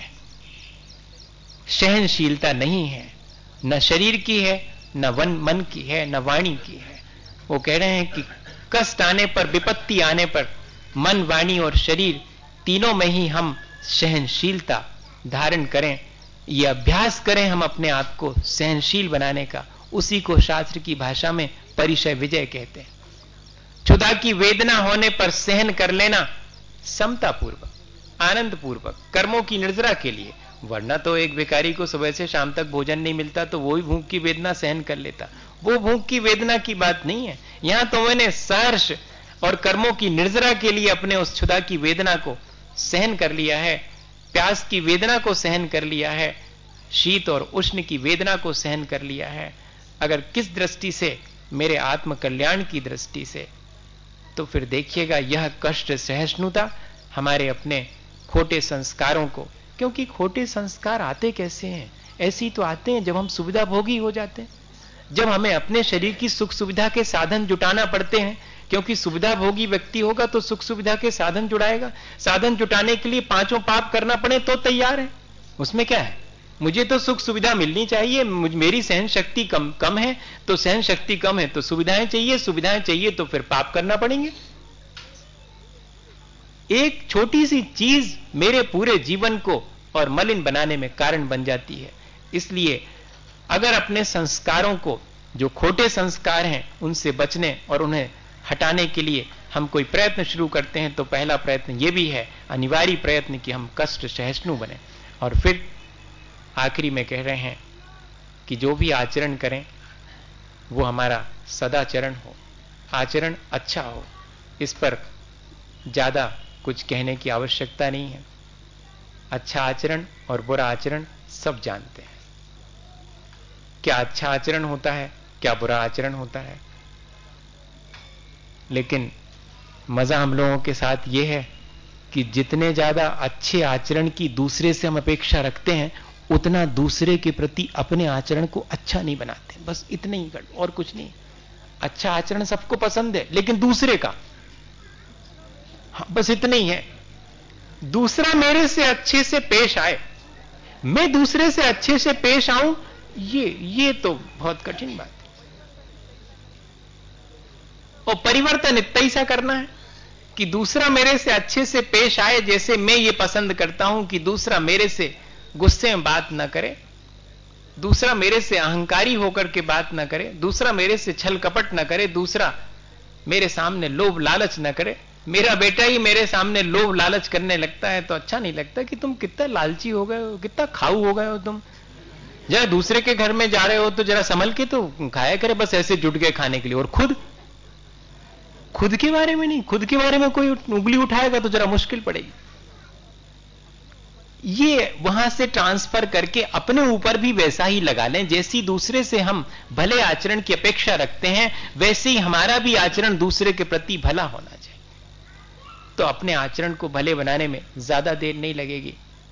सहनशीलता नहीं है, न शरीर की है, न वन मन की है, न वाणी की है। वो कह रहे हैं कि कष्ट आने पर, विपत्ति आने पर मन, वाणी और शरीर तीनों में ही हम सहनशीलता धारण करें, ये अभ्यास करें हम अपने आप को सहनशील बनाने का। उसी को शास्त्र की भाषा में परिचय विजय कहते हैं। क्षुधा की वेदना होने पर सहन कर लेना समता पूर्वक, आनंद पूर्वक, कर्मों की निर्जरा के लिए। वरना तो एक भिखारी को सुबह से शाम तक भोजन नहीं मिलता तो वो भी भूख की वेदना सहन कर लेता। वो भूख की वेदना की बात नहीं है। यहां तो मैंने सहर्ष और कर्मों की निर्जरा के लिए अपने उस क्षुधा की वेदना को सहन कर लिया है, प्यास की वेदना को सहन कर लिया है, शीत और उष्ण की वेदना को सहन कर लिया है। अगर किस दृष्टि से, मेरे आत्म कल्याण की दृष्टि से, तो फिर देखिएगा यह कष्ट सहिष्णुता हमारे अपने खोटे संस्कारों को, क्योंकि खोटे संस्कार आते कैसे हैं? ऐसे ही तो आते हैं जब हम सुविधा भोगी हो जाते हैं, जब हमें अपने शरीर की सुख सुविधा के साधन जुटाना पड़ते हैं। क्योंकि सुविधा भोगी व्यक्ति होगा तो सुख सुविधा के साधन जुटाएगा। साधन जुटाने के लिए पांचों पाप करना पड़े तो तैयार है। उसमें क्या है? मुझे तो सुख सुविधा मिलनी चाहिए, मेरी सहन शक्ति कम कम है, तो सहन शक्ति कम है तो सुविधाएं चाहिए, सुविधाएं चाहिए तो फिर पाप करना पड़ेंगे। एक छोटी सी चीज मेरे पूरे जीवन को और मलिन बनाने में कारण बन जाती है। इसलिए अगर अपने संस्कारों को, जो खोटे संस्कार हैं, उनसे बचने और उन्हें हटाने के लिए हम कोई प्रयत्न शुरू करते हैं तो पहला प्रयत्न यह भी है, अनिवार्य प्रयत्न, कि हम कष्ट सहिष्णु बने। और फिर आखिरी में कह रहे हैं कि जो भी आचरण करें वो हमारा सदाचरण हो, आचरण अच्छा हो। इस पर ज्यादा कुछ कहने की आवश्यकता नहीं है। अच्छा आचरण और बुरा आचरण सब जानते हैं। क्या अच्छा आचरण होता है, क्या बुरा आचरण होता है। लेकिन मजा हम लोगों के साथ यह है कि जितने ज्यादा अच्छे आचरण की दूसरे से हम अपेक्षा रखते हैं, उतना दूसरे के प्रति अपने आचरण को अच्छा नहीं बनाते। बस इतने ही कर, और कुछ नहीं। अच्छा आचरण सबको पसंद है, लेकिन दूसरे का, हाँ, बस इतना ही है। दूसरा मेरे से अच्छे से पेश आए, मैं दूसरे से अच्छे से पेश आऊं, ये ये तो बहुत कठिन बात है। और परिवर्तन इतना ही सा करना है कि दूसरा मेरे से अच्छे से पेश आए, जैसे मैं ये पसंद करता हूं कि दूसरा मेरे से गुस्से में बात ना करे, दूसरा मेरे से अहंकारी होकर के बात ना करे, दूसरा मेरे से छल कपट ना करे, दूसरा मेरे सामने लोभ लालच ना करे। मेरा बेटा ही मेरे सामने लोभ लालच करने लगता है तो अच्छा नहीं लगता कि तुम कितना लालची हो गए हो, कितना खाऊ हो गए हो तुम। जरा दूसरे के घर में जा रहे हो तो जरा संभल के तो खाया करे, बस ऐसे जुट गए खाने के लिए। और खुद खुद के बारे में नहीं, खुद के बारे में कोई उंगली उठाएगा तो जरा मुश्किल पड़ेगी। ये वहां से ट्रांसफर करके अपने ऊपर भी वैसा ही लगा लें। जैसी दूसरे से हम भले आचरण की अपेक्षा रखते हैं, वैसे ही हमारा भी आचरण दूसरे के प्रति भला होना चाहिए। तो अपने आचरण को भले बनाने में ज्यादा देर नहीं लगेगी।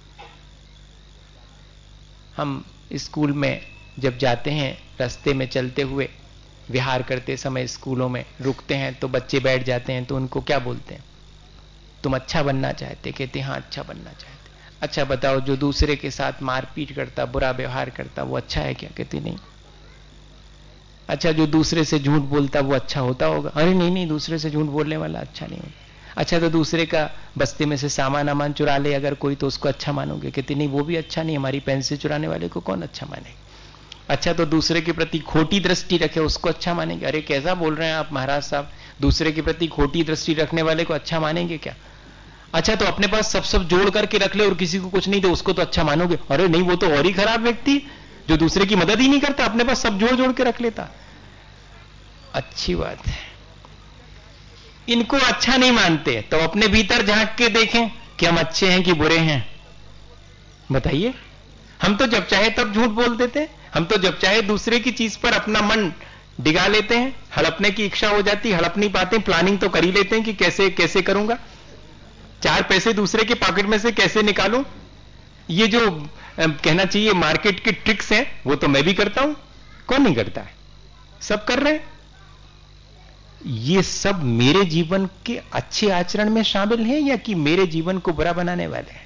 हम स्कूल में जब जाते हैं, रास्ते में चलते हुए विहार करते समय स्कूलों में रुकते हैं तो बच्चे बैठ जाते हैं, तो उनको क्या बोलते हैं? तुम अच्छा बनना चाहते? कहते हैं हाँ अच्छा बनना चाहते। अच्छा बताओ, जो दूसरे के साथ मारपीट करता, बुरा व्यवहार करता, वो अच्छा है क्या? कहते नहीं। अच्छा, जो दूसरे से झूठ बोलता वो अच्छा होता होगा? अरे नहीं नहीं, दूसरे से झूठ बोलने वाला अच्छा नहीं होता। अच्छा, तो दूसरे का बस्ते में से सामान अमान चुरा ले अगर कोई, तो उसको अच्छा मानोगे? कहते नहीं, वो भी अच्छा नहीं, हमारी पेंसिल चुराने वाले को कौन अच्छा मानेगा। अच्छा, तो दूसरे के प्रति खोटी दृष्टि रखे उसको अच्छा मानेंगे? अरे कैसा बोल रहे हैं आप महाराज साहब, दूसरे के प्रति खोटी दृष्टि रखने वाले को अच्छा मानेंगे क्या? अच्छा, तो अपने पास सब सब जोड़ करके रख ले और किसी को कुछ नहीं दे, उसको तो अच्छा मानोगे? अरे नहीं, वो तो और ही खराब व्यक्ति जो दूसरे की मदद ही नहीं करता, अपने पास सब जोड़ जोड़ के रख लेता। अच्छी बात है, इनको अच्छा नहीं मानते तो अपने भीतर झांक के देखें कि हम अच्छे हैं कि बुरे हैं। बताइए, हम तो जब चाहे तब झूठ बोल देते, हम तो जब चाहे दूसरे की चीज पर अपना मन डिगा लेते हैं, हड़पने की इच्छा हो जाती, हड़प नहीं पाते, प्लानिंग तो कर ही लेते हैं कि कैसे कैसे करूंगा, चार पैसे दूसरे के पॉकेट में से कैसे निकालूं। ये जो कहना चाहिए मार्केट के ट्रिक्स हैं, वो तो मैं भी करता हूं, कौन नहीं करता है, सब कर रहे हैं। ये सब मेरे जीवन के अच्छे आचरण में शामिल हैं या कि मेरे जीवन को बुरा बनाने वाले हैं।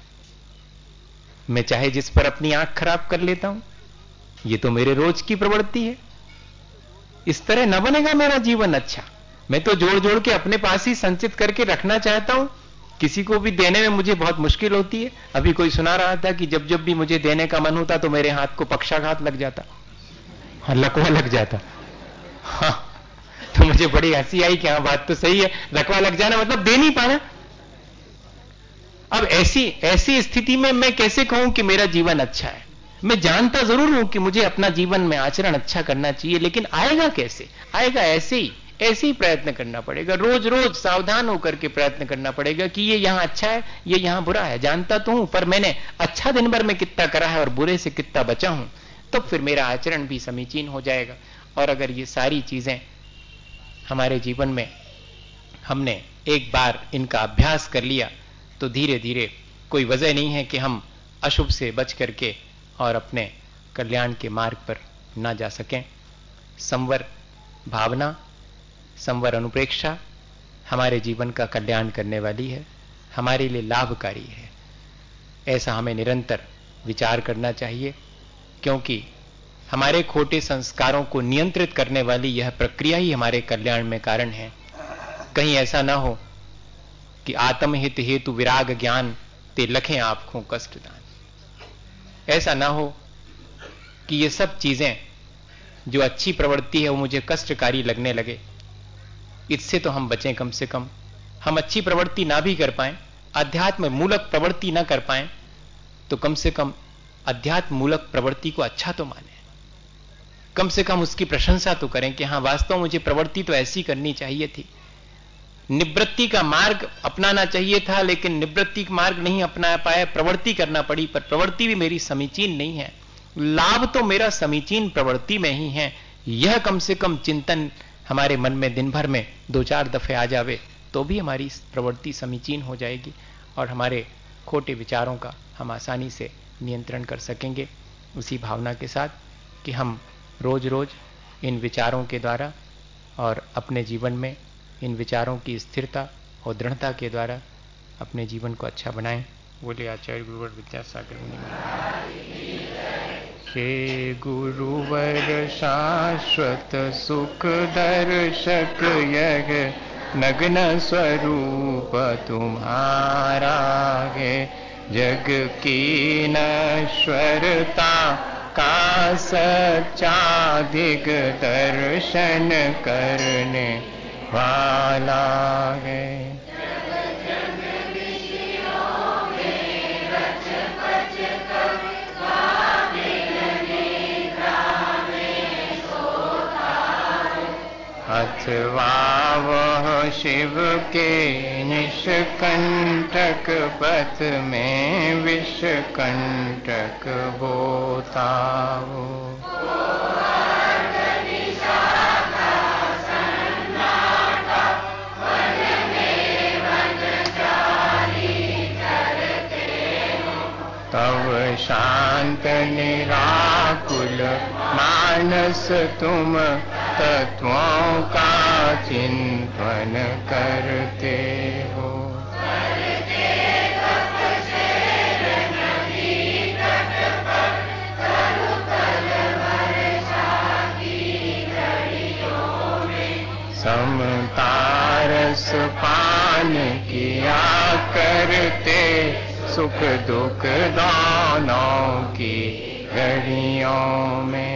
मैं चाहे जिस पर अपनी आंख खराब कर लेता हूं, ये तो मेरे रोज की प्रवृत्ति है। इस तरह न बनेगा मेरा जीवन अच्छा। मैं तो जोड़ जोड़ के अपने पास ही संचित करके रखना चाहता हूं, किसी को भी देने में मुझे बहुत मुश्किल होती है। अभी कोई सुना रहा था कि जब जब भी मुझे देने का मन होता तो मेरे हाथ को पक्षाघात लग जाता, हाँ, लकवा लग जाता। हाँ, तो मुझे बड़ी हंसी आई कि हाँ बात तो सही है, लकवा लग जाना मतलब दे नहीं पाना। अब ऐसी ऐसी स्थिति में मैं कैसे कहूं कि मेरा जीवन अच्छा है। मैं जानता जरूर हूं कि मुझे अपना जीवन में आचरण अच्छा करना चाहिए, लेकिन आएगा कैसे? आएगा ऐसे ही, ऐसे ही प्रयत्न करना पड़ेगा, रोज रोज सावधान होकर के प्रयत्न करना पड़ेगा कि ये यहां अच्छा है, ये यहां बुरा है। जानता तो हूं, पर मैंने अच्छा दिन भर में कितना करा है और बुरे से कितना बचा हूं, तब तो फिर मेरा आचरण भी समीचीन हो जाएगा। और अगर ये सारी चीजें हमारे जीवन में हमने एक बार इनका अभ्यास कर लिया तो धीरे धीरे कोई वजह नहीं है कि हम अशुभ से बच करके और अपने कल्याण के मार्ग पर ना जा सकें। संवर भावना, संवर अनुप्रेक्षा हमारे जीवन का कल्याण करने वाली है, हमारे लिए लाभकारी है। ऐसा हमें निरंतर विचार करना चाहिए, क्योंकि हमारे खोटे संस्कारों को नियंत्रित करने वाली यह प्रक्रिया ही हमारे कल्याण में कारण है। कहीं ऐसा ना हो कि आत्महित हेतु विराग ज्ञान ते लखें आपको कष्ट दान। ऐसा ना हो कि ये सब चीजें जो अच्छी प्रवृत्ति है वो मुझे कष्टकारी लगने लगे। इससे तो हम बचें। कम से कम हम अच्छी प्रवृत्ति ना भी कर पाएं, अध्यात्म मूलक प्रवृत्ति ना कर पाएं, तो कम से कम अध्यात्म मूलक प्रवृत्ति को अच्छा तो माने। कम से कम उसकी प्रशंसा तो करें कि हाँ वास्तव मुझे प्रवृत्ति तो ऐसी करनी चाहिए थी। निवृत्ति का मार्ग अपनाना चाहिए था, लेकिन निवृत्ति का मार्ग नहीं अपना पाया, प्रवृत्ति करना पड़ी, पर प्रवृत्ति भी मेरी समीचीन नहीं है। लाभ तो मेरा समीचीन प्रवृत्ति में ही है। यह कम से कम चिंतन हमारे मन में दिन भर में दो चार दफे आ जावे तो भी हमारी प्रवृत्ति समीचीन हो जाएगी और हमारे खोटे विचारों का हम आसानी से नियंत्रण कर सकेंगे। उसी भावना के साथ कि हम रोज रोज इन विचारों के द्वारा और अपने जीवन में इन विचारों की स्थिरता और दृढ़ता के द्वारा अपने जीवन को अच्छा बनाएं। बोले आचार्य गुरुवर विद्यासागर मुनि। हे गुरुवर शाश्वत सुख दर्शक यह नग्न स्वरूप तुम्हारा है। जग की नश्वरता का सच्चा दिग दर्शन करने वाला है। अथवा वह शिव के निष्कंटक पथ में विषकंटक होता हो। तब शांत निराकुल मानस तुम तत्वों का चिंतन करते हो। समतारस पान किया करते सुख दुख दोनों की घड़ियों में।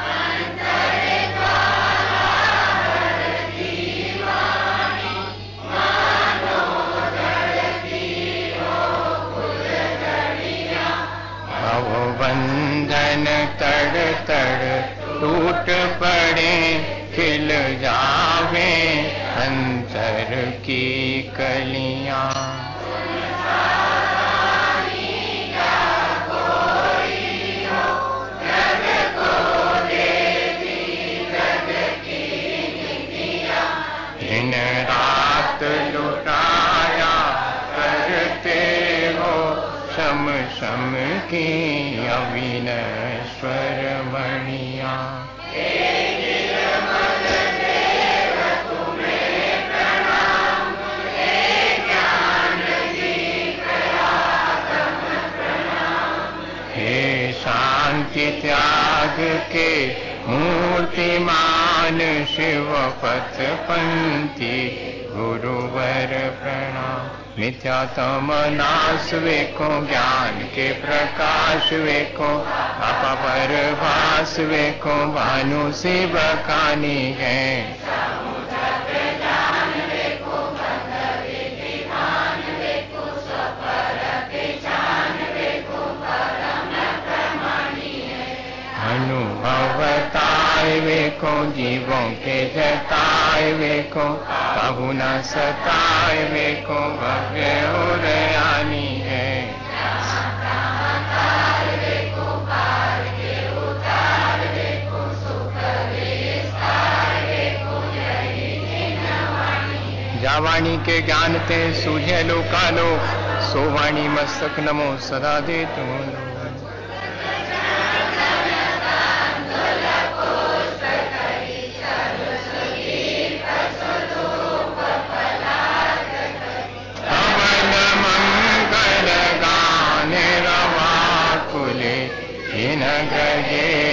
बंधन तड़ तड़ टूट पड़े खिल जावे अंतर की कलियां। शम शम की अविनश्वर मणिया। हे शांति त्याग के मूर्तिमान शिव पथ पंथी गुरुवर प्रणाम। मिथ्यातम नाश वेको ज्ञान के प्रकाश वेको अपापर भास वेको भानु से बकानी है। अनुभवताय वेको जीवों के जताय वेको कहु न सताय वेको भव्य उदयानी है। जावाणी के ज्ञान ते सूझे लोकालो सोवाणी मस्तक नमो सदा दे तुम। इन गहे